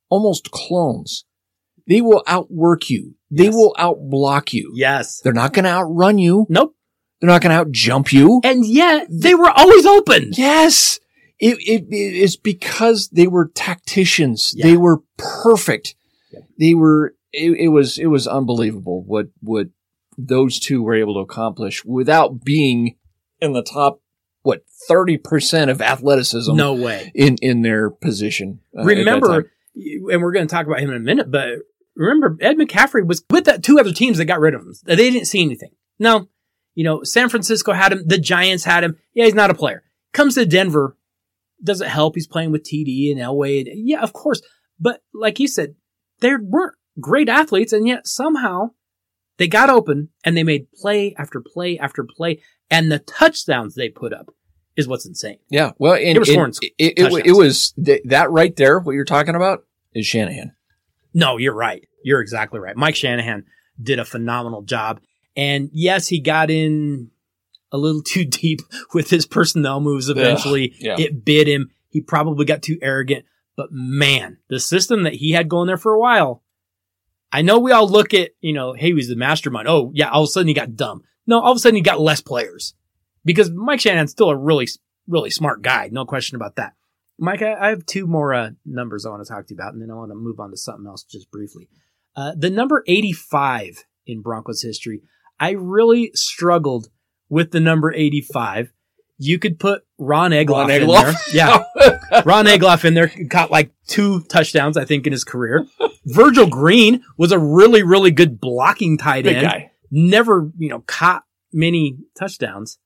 almost clones. They will outwork you. They Yes. will outblock you. Yes. They're not going to outrun you. Nope. They're not going to outjump you. And yet they were always open. Yes. It, it, it's because they were tacticians. Yeah. They were perfect. Yeah. They were, it, it was, it was unbelievable what, what those two were able to accomplish without being in the top, what, thirty percent of athleticism No way. in, in their position. uh, at that time. Remember, and we're going to talk about him in a minute, but remember Ed McCaffrey was with that two other teams that got rid of him. They didn't see anything. Now, you know, San Francisco had him. The Giants had him. Yeah, he's not a player. Comes to Denver. Doesn't help. He's playing with T D and Elway. And yeah, of course. But like you said, they weren't great athletes, and yet somehow they got open and they made play after play after play. And the touchdowns they put up is what's insane. Yeah. Well, and, They were scoring and it, it, it, it was th- that right there. What you're talking about is Shanahan. No, you're right. You're exactly right. Mike Shanahan did a phenomenal job. And yes, he got in a little too deep with his personnel moves eventually. Yeah. It bit him. He probably got too arrogant. But man, the system that he had going there for a while, I know we all look at, you know, hey, he was the mastermind. Oh, yeah, all of a sudden he got dumb. No, all of a sudden he got less players. Because Mike Shanahan's still a really, really smart guy. No question about that. Mike, I, I have two more uh, numbers I want to talk to you about, and then I want to move on to something else just briefly. Uh, the number eighty-five in Broncos history, I really struggled with the number eighty-five. You could put Ron Egloff, Ron in Egloff? there. Yeah. Ron Egloff in there caught like two touchdowns, I think, in his career. Virgil Green was a really, really good blocking tight Big end. guy. Never, you know, caught many touchdowns.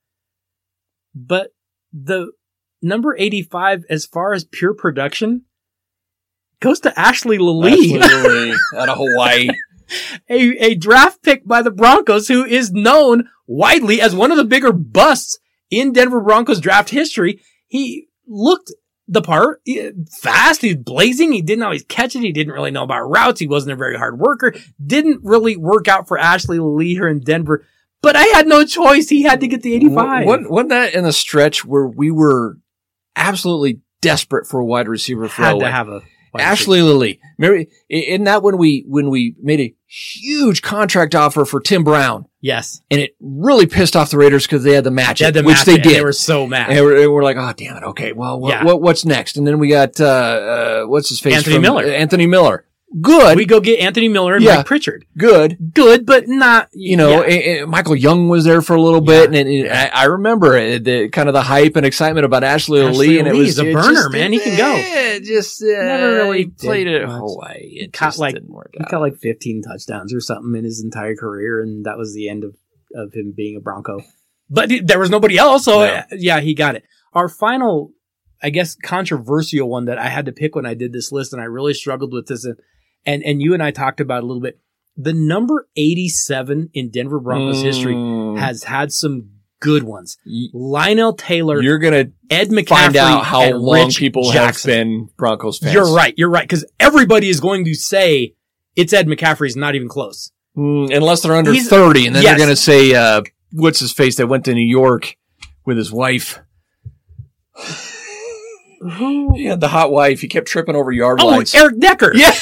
But the number eighty-five, as far as pure production, goes to Ashley Lee. Absolutely. Out of Hawaii. a, a draft pick by the Broncos who is known widely as one of the bigger busts in Denver Broncos draft history. He looked the part, fast, he's blazing, he didn't always catch it, he didn't really know about routes, he wasn't a very hard worker, didn't really work out for Ashley Lee here in Denver, but I had no choice, he had to get the eighty-five. Wasn't, wasn't that in the stretch where we were absolutely desperate for a wide receiver for Had L A? to have a wide Ashley Lilly. Remember, isn't that when we, when we made a huge contract offer for Tim Brown? Yes. And it really pissed off the Raiders because they had to match They it, had to which match they it, and did. They were so mad. And we're, and we're like, oh, damn it. Okay. Well, what, Yeah. what, what's next? And then we got, uh, uh, what's his face? Anthony from, Miller. uh, Anthony Miller. Good. We go get Anthony Miller and Yeah. Mike Pritchard. Good. Good, but not, You know, yeah. and, and Michael Young was there for a little Yeah. bit, and, and I, I remember it, the kind of the hype and excitement about Ashley, Ashley Lee, and it Lee was is a it burner, just- man. He can go. Yeah, it just uh, Never really he played did at much. Hawaii. It Caught just like- didn't work He out. got like fifteen touchdowns or something in his entire career, and that was the end of, of him being a Bronco. But it- there was nobody else, so No. uh, yeah, he got it. Our final, I guess, controversial one that I had to pick when I did this list, and I really struggled with this, and and, and you and I talked about it a little bit. The number eighty-seven in Denver Broncos history Mm. has had some good ones. Y- Lionel Taylor, You're gonna Ed McCaffrey, find out how and long Rich people Jackson. have been Broncos fans. You're right. You're right. Because everybody is going to say it's Ed McCaffrey's not even close. Mm, unless they're under He's- thirty, and then yes. they're gonna say, uh, "What's his face that went to New York with his wife?" Who? He had the hot wife. He kept tripping over yard Oh, lines. Eric Decker. Yeah.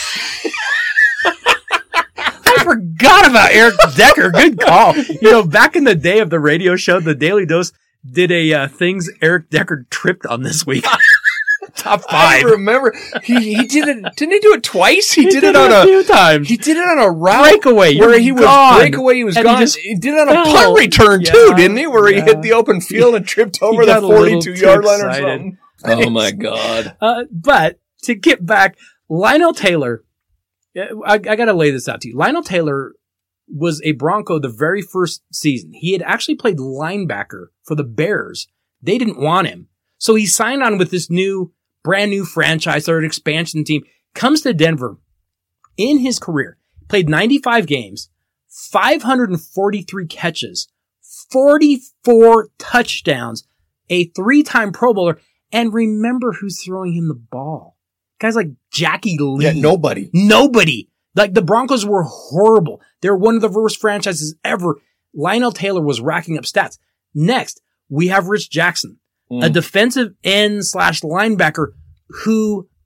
I forgot about Eric Decker. Good call. You know, back in the day of the radio show, the Daily Dose did a uh, things Eric Decker tripped on this week. Top I five. remember he he did it. Didn't he do it twice? He, He did, it on a a. few times. He did it on a route Breakaway. where You're he was gone. breakaway. He was And he gone. just He, did it on a fell. punt return Yeah, too, didn't he? Where he yeah. hit the open field and tripped over the got a little forty-two too yard line or excited. something. Oh my god! Uh, but to get back, Lionel Taylor, I, I got to lay this out to you. Lionel Taylor was a Bronco the very first season. He had actually played linebacker for the Bears. They didn't want him. So he signed on with this new, brand new franchise or an expansion team, comes to Denver. In his career, played ninety-five games, five hundred forty-three catches, forty-four touchdowns, a three-time Pro Bowler, and remember who's throwing him the ball. Guys like Jackie Lee. Yeah, nobody. Nobody. Like, the Broncos were horrible. They were one of the worst franchises ever. Lionel Taylor was racking up stats. Next, we have Rich Jackson, Mm. a defensive end slash linebacker who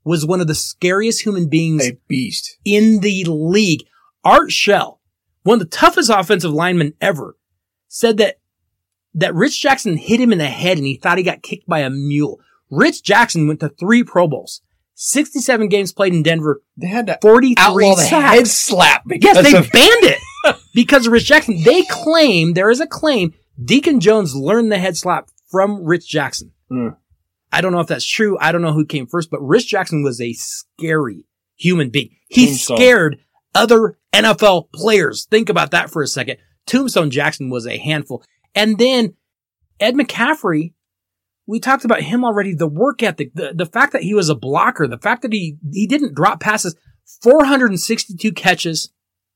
was one of the scariest human beings A beast. in the league. Art Shell, one of the toughest offensive linemen ever, said that that Rich Jackson hit him in the head and he thought he got kicked by a mule. Rich Jackson went to three Pro Bowls, sixty-seven games played in Denver, They had to forty-three outlaw the sacks. head slap. Yes, they of- banned it because of Rich Jackson. They claim, there is a claim, Deacon Jones learned the head slap from Rich Jackson. Mm. I don't know if that's true. I don't know who came first, but Rich Jackson was a scary human being. He Tombstone. scared other N F L players. Think about that for a second. Tombstone Jackson was a handful. And then Ed McCaffrey, we talked about him already, the work ethic, the, the fact that he was a blocker, the fact that he, he didn't drop passes, four hundred sixty-two catches,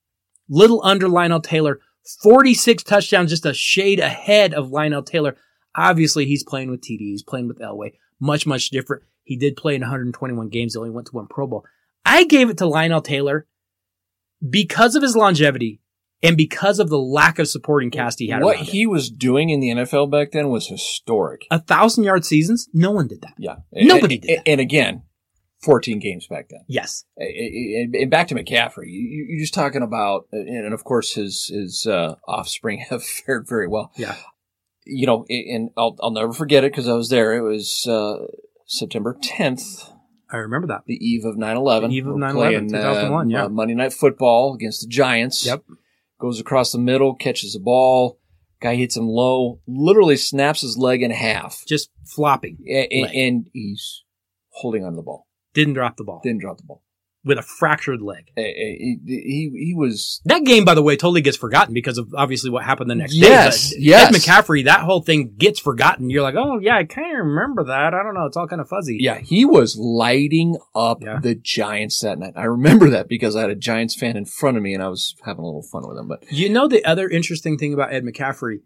little under Lionel Taylor, forty-six touchdowns, just a shade ahead of Lionel Taylor. Obviously, he's playing with T D. He's playing with Elway. Much, much different. He did play in one hundred twenty-one games. He only went to one Pro Bowl. I gave it to Lionel Taylor because of his longevity and because of the lack of supporting cast he had. What around him. he was doing in the N F L back then was historic. A thousand yard seasons? No one did that. Yeah. Nobody and, did that. And again, fourteen games back then. Yes. And and back to McCaffrey, you- you're just talking about, and of course his his uh, offspring have fared very well. Yeah. You know, and I'll I'll never forget it because I was there. It was uh, September tenth, I remember that. the eve of nine eleven. The eve of We're nine eleven, playing, two thousand one, uh, yeah. uh, Monday Night Football against the Giants. Yep. Goes across the middle, catches the ball. Guy hits him low, literally snaps his leg in half. Just flopping. A- a- leg. and he's holding on to the ball. Didn't drop the ball. Didn't drop the ball. With a fractured leg. A- a- He, he, he was That game, by the way, totally gets forgotten because of obviously what happened the next Yes, day. But yes. Ed McCaffrey, that whole thing gets forgotten. You're like, oh, yeah, I kind of remember that. I don't know. It's all kind of fuzzy. Yeah, he was lighting up Yeah. the Giants that night. I remember that because I had a Giants fan in front of me and I was having a little fun with him. But You know the other interesting thing about Ed McCaffrey?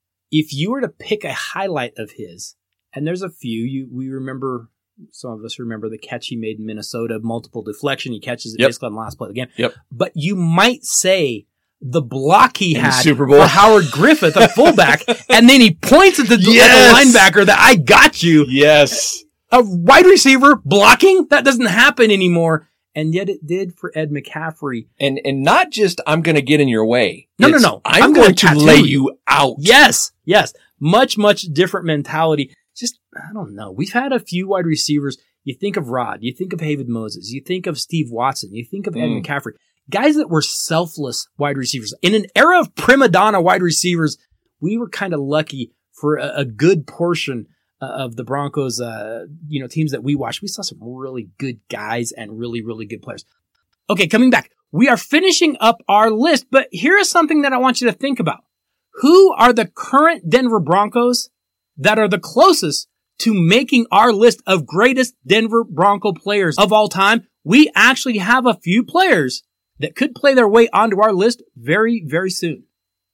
If you were to pick a highlight of his, and there's a few, you we remember, some of us remember the catch he made in Minnesota, multiple deflection. He catches it Yep. basically on the last play of the game. Yep. But you might say the block he In the had Super Bowl. for Howard Griffith, a fullback, and then he points at the, Yes. at the linebacker that I got you. yes, A wide receiver blocking? That doesn't happen anymore. And yet it did for Ed McCaffrey. and and not just I'm going to get in your way. No, no, It's, no. I'm, I'm going gonna to tattoo lay you. you out. Yes, yes. Much, much different mentality. Just, I don't know. We've had a few wide receivers. You think of Rod. You think of David Moses. You think of Steve Watson. You think of Ed Mm. McCaffrey. Guys that were selfless wide receivers. In an era of prima donna wide receivers, we were kind of lucky for a, a good portion uh, of the Broncos, uh, you know, teams that we watched. We saw some really good guys and really, really good players. Okay, coming back. We are finishing up our list, but here is something that I want you to think about. Who are the current Denver Broncos that are the closest to making our list of greatest Denver Bronco players of all time? We actually have a few players that could play their way onto our list very, very soon.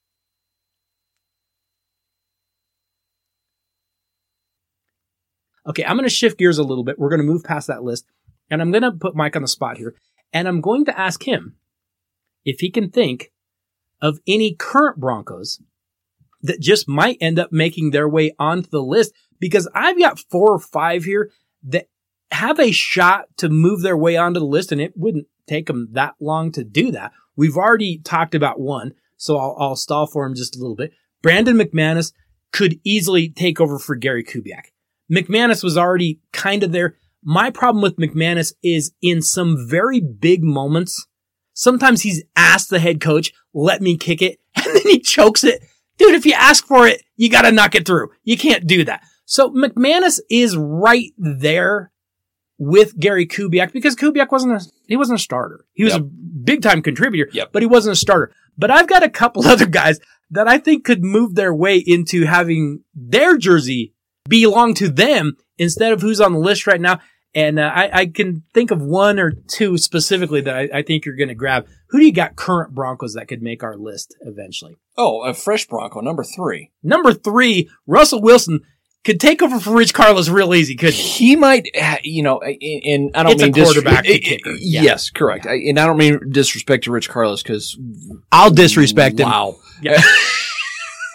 Okay, I'm going to shift gears a little bit. We're going to move past that list, and I'm going to put Mike on the spot here, and I'm going to ask him if he can think of any current Broncos that just might end up making their way onto the list, because I've got four or five here that have a shot to move their way onto the list, and it wouldn't take them that long to do that. We've already talked about one, so I'll, I'll stall for him just a little bit. Brandon McManus could easily take over for Gary Kubiak. McManus was already kind of there. My problem with McManus is in some very big moments, sometimes he's asked the head coach, let me kick it, and then he chokes it. Dude, if you ask for it, you got to knock it through. You can't do that. So McManus is right there with Gary Kubiak because Kubiak wasn't a, he wasn't a starter. He was Yep. a big time contributor, Yep. but he wasn't a starter. But I've got a couple other guys that I think could move their way into having their jersey belong to them instead of who's on the list right now. And uh, I, I can think of one or two specifically that I, I think you're going to grab. Who do you got current Broncos that could make our list eventually? Oh, a fresh Bronco, number three. Number three, Russell Wilson could take over for Rich Carlos real easy, couldn't he? He might, ha- you know, and, and I don't It's a mean dis- quarterback it- it- kicker. Yeah. Yes, correct. I, and I don't mean disrespect to Rich Carlos because I'll disrespect him. wow. Yeah.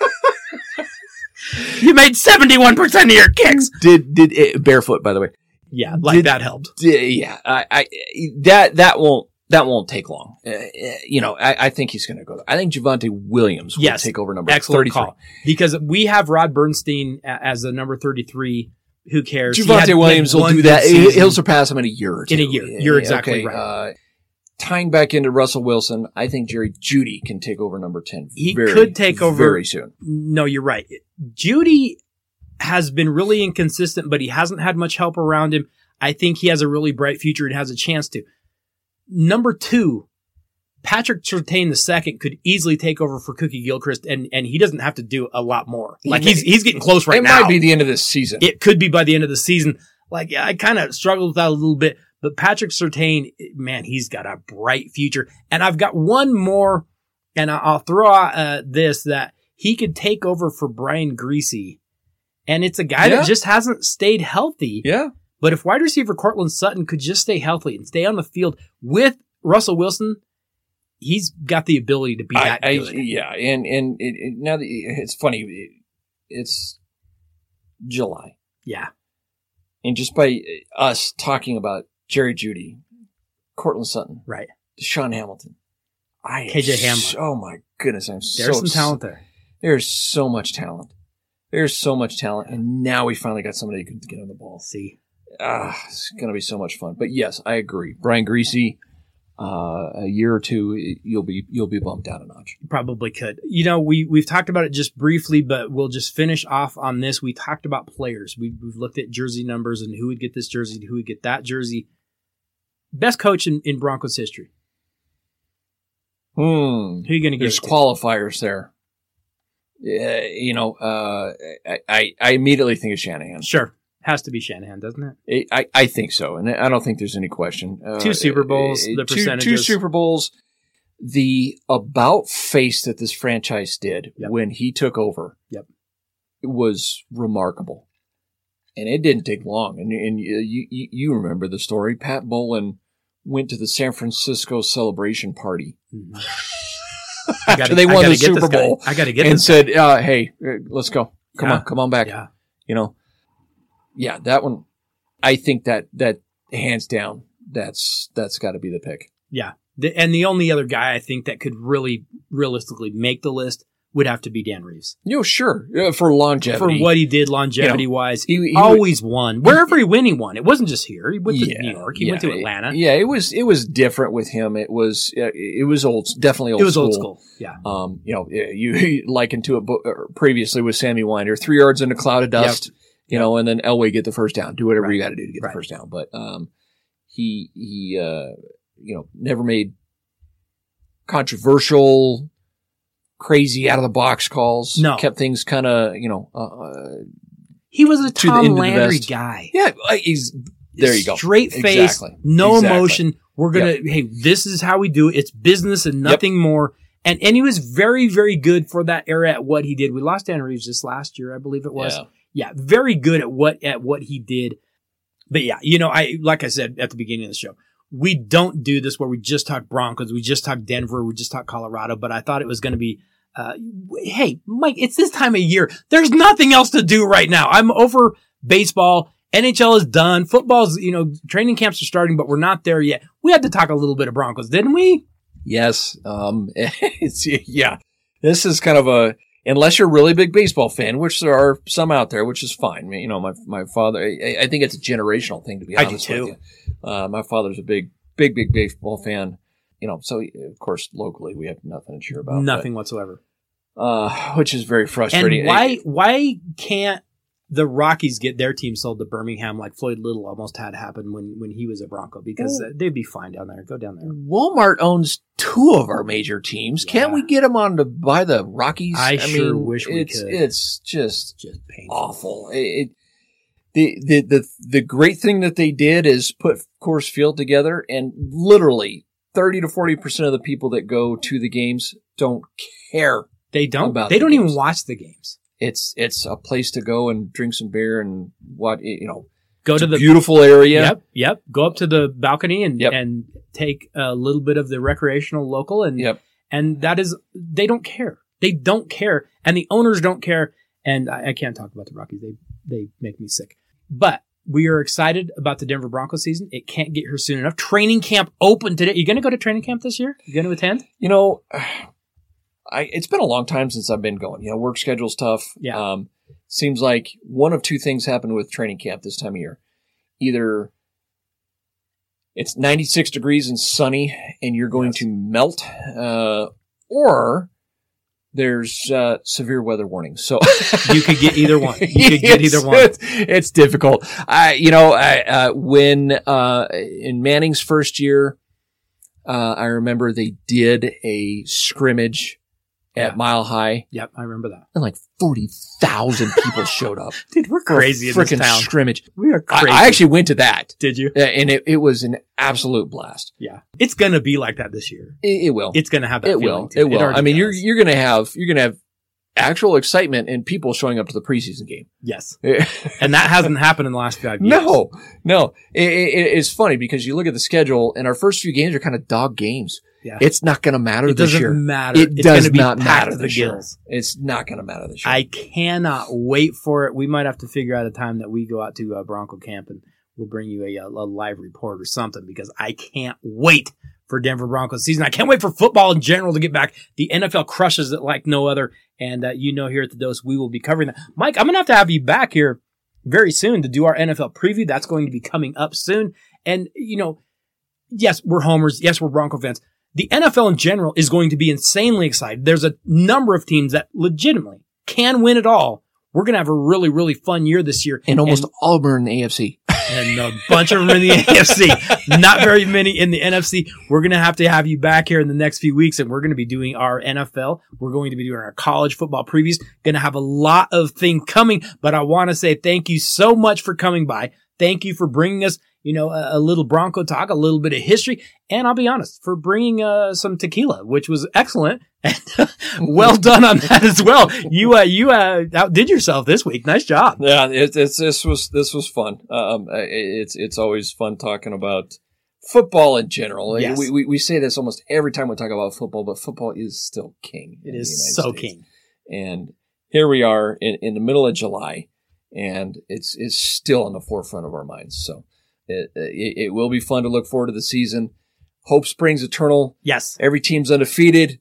You made seventy-one percent of your kicks. Did did eh, barefoot, by the way? Yeah, like Did- that helped. D- Yeah, I, I, that, that won't, that won't take long. Uh, you know, I, I think he's going to go there. I think Javonte Williams will Yes. take over number Excellent thirty-three. call. Because we have Rod Bernstein a- as the number thirty-three. Who cares? He had- Javonte he had Williams will one do good that. season. He'll surpass him in a year or two. In a year. You're exactly Okay, right. Uh, tying back into Russell Wilson, I think Jerry Jeudy can take over number ten. He very, could take over- very soon. No, you're right. Judy has been really inconsistent, but he hasn't had much help around him. I think he has a really bright future and has a chance to. Number two, Patrick Surtain the second could easily take over for Cookie Gilchrist, and, and he doesn't have to do a lot more. Like he's he's getting close right it now. might be the end of this season. It could be by the end of the season. Like I kind of struggled with that a little bit, but Patrick Surtain, man, he's got a bright future. And I've got one more, and I- I'll throw out uh, this that he could take over for Brian Greasy, and it's a guy Yeah. that just hasn't stayed healthy. yeah. But if wide receiver Cortland Sutton could just stay healthy and stay on the field with Russell Wilson, he's got the ability to be I, that I, good. yeah. And, and it, it, now that it's funny, it, it's July. Yeah. And just by us talking about Jerry Jeudy, Cortland Sutton, Right. Deshaun Hamilton, I K J am Hamler. so- oh my goodness, I'm There's so some talent there. There's so much talent. There's so much talent, and now we finally got somebody who can get on the ball. See. Ah, it's going to be so much fun. But yes, I agree. Brian Greasy, uh, a year or two, you'll be you'll be bumped down a notch. Probably could. You know, we, we've talked about it just briefly, but we'll just finish off on this. We talked about players. We, we've looked at jersey numbers and who would get this jersey, who would get that jersey. Best coach in, in Broncos history. Hmm. Who are you going to give There's it to? qualifiers there. Yeah, you know, uh, I, I I immediately think of Shanahan. Sure. Has to be Shanahan, doesn't it? I, I think so, and I don't think there's any question. Uh, Two Super Bowls, the two, percentages. Two Super Bowls. The about face that this franchise did Yep. when he took over Yep. was remarkable. And it didn't take long. And, and you, you, you remember the story. Pat Bowlen went to the San Francisco celebration party Mhm. after they won the Super Bowl I got to get and this guy. said, uh, hey, uh, let's go. Come Yeah. on, come on back. Yeah. You know, yeah, that one, I think that, that hands down, that's, that's got to be the pick. Yeah. The, and the only other guy I think that could really realistically make the list would have to be Dan Reeves. You know, sure, uh, for longevity. For what he did longevity wise, he- he always won. Wherever he went, he won. It wasn't just here. He went to Yeah, New York. He yeah, went to Atlanta. It, yeah, it was, it was different with him. It was, uh, it was old, definitely old it was school. old school. Yeah. Um, you know, you, you likened to it bo- uh, previously with Sammy Winder, three yards in a cloud of dust, you Yep. know, and then Elway get the first down. Do whatever Right. you got to do to get Right. the first down. But um, he he uh, you know never made controversial, crazy out of the box calls. No. Kept things kind of you know. Uh, He was a To the Tom end of the Landry vest. guy. yeah, uh, he's there. You go. Straight face, Exactly. no Exactly. emotion. We're gonna, hey, this is how we do it. It's business and nothing more. And and he was very, very good for that era at what he did. We lost Dan Reeves this last year, I believe it was. Yeah. Yeah, very good at what at what he did. But yeah, you know, I like I said at the beginning of the show, we don't do this where we just talk Broncos, we just talk Denver, we just talk Colorado. But I thought it was going to be, uh, hey, Mike, it's this time of year. There's nothing else to do right now. I'm over baseball. N H L is done. Football's, you know, training camps are starting, but we're not there yet. We had to talk a little bit of Broncos, didn't we? Yes. Um, it's, yeah. This is kind of a, unless you're a really big baseball fan, which there are some out there, which is fine. I mean, you know, my, my father, I, I think it's a generational thing, to be I do honest too. with you. Uh, my father's a big, big, big baseball fan, you know, so of course, locally we have nothing to cheer about. Nothing whatsoever. But, uh, which is very frustrating. And why why can't the Rockies get their team sold to Birmingham like Floyd Little almost had happen when, when he was a Bronco? Because Well- they'd be fine down there. Go down there. Walmart owns two of our major teams. Can't Yeah. we get them on to buy the Rockies? I sure mean, wish we it's, could. It's just Just painful. awful. It, it the, the the the great thing that they did is put Coors Field together, and literally thirty to forty percent of the people that go to the games don't care. They don't. About They the don't games. even watch the games. It's it's a place to go and drink some beer and what you know. Go It's to a the beautiful area. Yep, yep. Go up to the balcony and Yep. and take a little bit of the recreational local, and Yep. and that is they don't care. They don't care, and the owners don't care. And I, I can't talk about the Rockies. They they make me sick. But we are excited about the Denver Broncos season. It can't get here soon enough. Training camp open today. You going to go to training camp this year? You going to attend? You know, I it's been a long time since I've been going. You know, work schedule's tough. Yeah. Um, seems like one of two things happen with training camp this time of year. Either it's ninety-six degrees and sunny and you're going Yes. to melt, uh, or there's uh, severe weather warnings. So You could get either one. You could get It's- either one. It's, it's difficult. I, you know, I, uh, when uh, in Manning's first year, uh, I remember they did a scrimmage at Yeah. Mile High, Yep, I remember that. and like forty thousand people showed up. Dude, we're for a crazy in this frickin' town. scrimmage. We are I, crazy. I actually went to that, Did you? uh, and it, it was an absolute blast. Yeah. It's going to be like that this year. It, it will. It's going to have that It feeling will. to It will. already I mean, you're does. you're gonna have you're gonna have actual excitement and people showing up to the preseason game. Yes. And that hasn't happened in the last five years. No, no. It, it, it's funny because you look at the schedule and our first few games are kind of dog games. Yeah. It's not going to matter It this doesn't year. matter. It It's does gonna be not packed matter to the this year. gills. It's not going to matter this year. I cannot wait for it. We might have to figure out a time that we go out to uh, Bronco camp and we'll bring you a, a live report or something because I can't wait for Denver Broncos season. I can't wait for football in general to get back. The N F L crushes it like no other. And uh, you know, here at the Dose, we will be covering that. Mike, I'm going to have to have you back here very soon to do our N F L preview. That's going to be coming up soon. And, you know, yes, we're homers. Yes, we're Bronco fans. The N F L in general is going to be insanely excited. There's a number of teams that legitimately can win it all. We're going to have a really, really fun year this year. and almost all of them are in the A F C. And a bunch of them in the A F C. Not very many in the N F C. We're going to have to have you back here in the next few weeks, and we're going to be doing our N F L. We're going to be doing our college football previews. Going to have a lot of things coming, but I want to say thank you so much for coming by. Thank you for bringing us, you know, a, a little Bronco talk, a little bit of history, and I'll be honest, for bringing uh, some tequila, which was excellent. And well done on that as well. You uh, you uh, outdid yourself this week. Nice job. Yeah, it, it's this was this was fun. Um, it, it's it's always fun talking about football in general. Yes. We, we we say this almost every time we talk about football, but football is still king. It in the is United so States. king. And here we are in, in the middle of July, and it's it's still on the forefront of our minds. So it, it it will be fun to look forward to the season. Hope springs eternal. Yes. Every team's undefeated.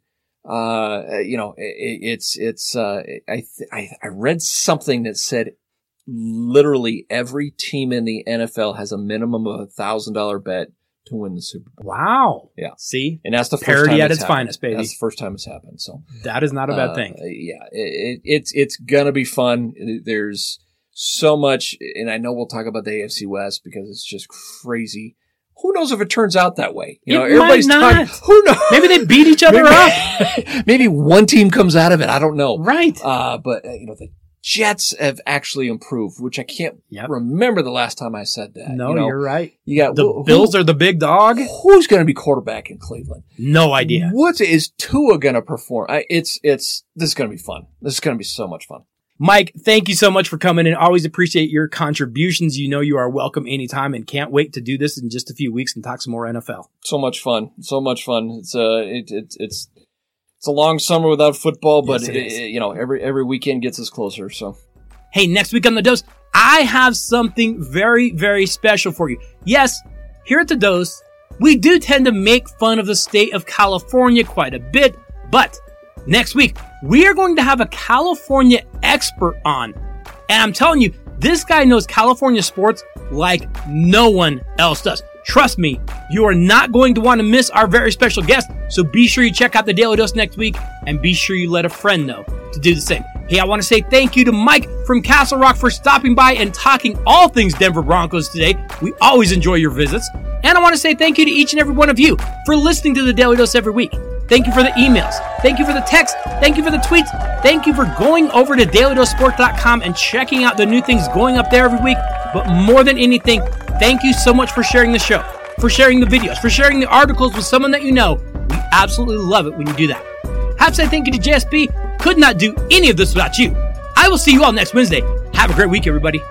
Uh, you know, it, it's it's. Uh, I, th- I I read something that said literally every team in the N F L has a minimum of a thousand dollar bet to win the Super Bowl. Wow. Yeah. See? And that's the first Parity time at it's its happened. finest, baby. That's the first time it's happened. So That is not a bad uh, thing. Yeah, it, it, it's it's gonna be fun. There's so much, and I know we'll talk about the A F C West because it's just crazy. Who knows if it turns out that way? You know, It everybody's might not. talking. Who knows? Maybe they beat each other maybe, up. maybe one team comes out of it. I don't know. Right. Uh, but uh, you know, the Jets have actually improved, which I can't Yep. remember the last time I said that. No, you know, you're right. You got The who, Bills are the big dog. Who's going to be quarterback in Cleveland? No idea. What is Tua going to perform? I, it's it's this is going to be fun. This is going to be so much fun. Mike, thank you so much for coming in. Always appreciate your contributions. You know you are welcome anytime and can't wait to do this in just a few weeks and talk some more N F L. So much fun. So much fun. It's uh it, it it's it's a long summer without football, but Yes, it it is. it, you know, every every weekend gets us closer. So Hey, next week on The Dose, I have something very, very special for you. Yes, here at The Dose, we do tend to make fun of the state of California quite a bit, but next week, we are going to have a California expert on. And I'm telling you, this guy knows California sports like no one else does. Trust me, you are not going to want to miss our very special guest. So be sure you check out the Daily Dose next week and be sure you let a friend know to do the same. Hey, I want to say thank you to Mike from Castle Rock for stopping by and talking all things Denver Broncos today. We always enjoy your visits. And I want to say thank you to each and every one of you for listening to the Daily Dose every week. Thank you for the emails. Thank you for the text. Thank you for the tweets. Thank you for going over to daily dose sport dot com and checking out the new things going up there every week. But more than anything, thank you so much for sharing the show, for sharing the videos, for sharing the articles with someone that you know. We absolutely love it when you do that. Have to say thank you to J S B. Could not do any of this without you. I will see you all next Wednesday. Have a great week, everybody.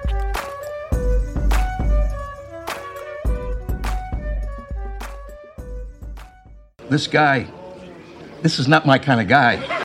This guy, this is not my kind of guy.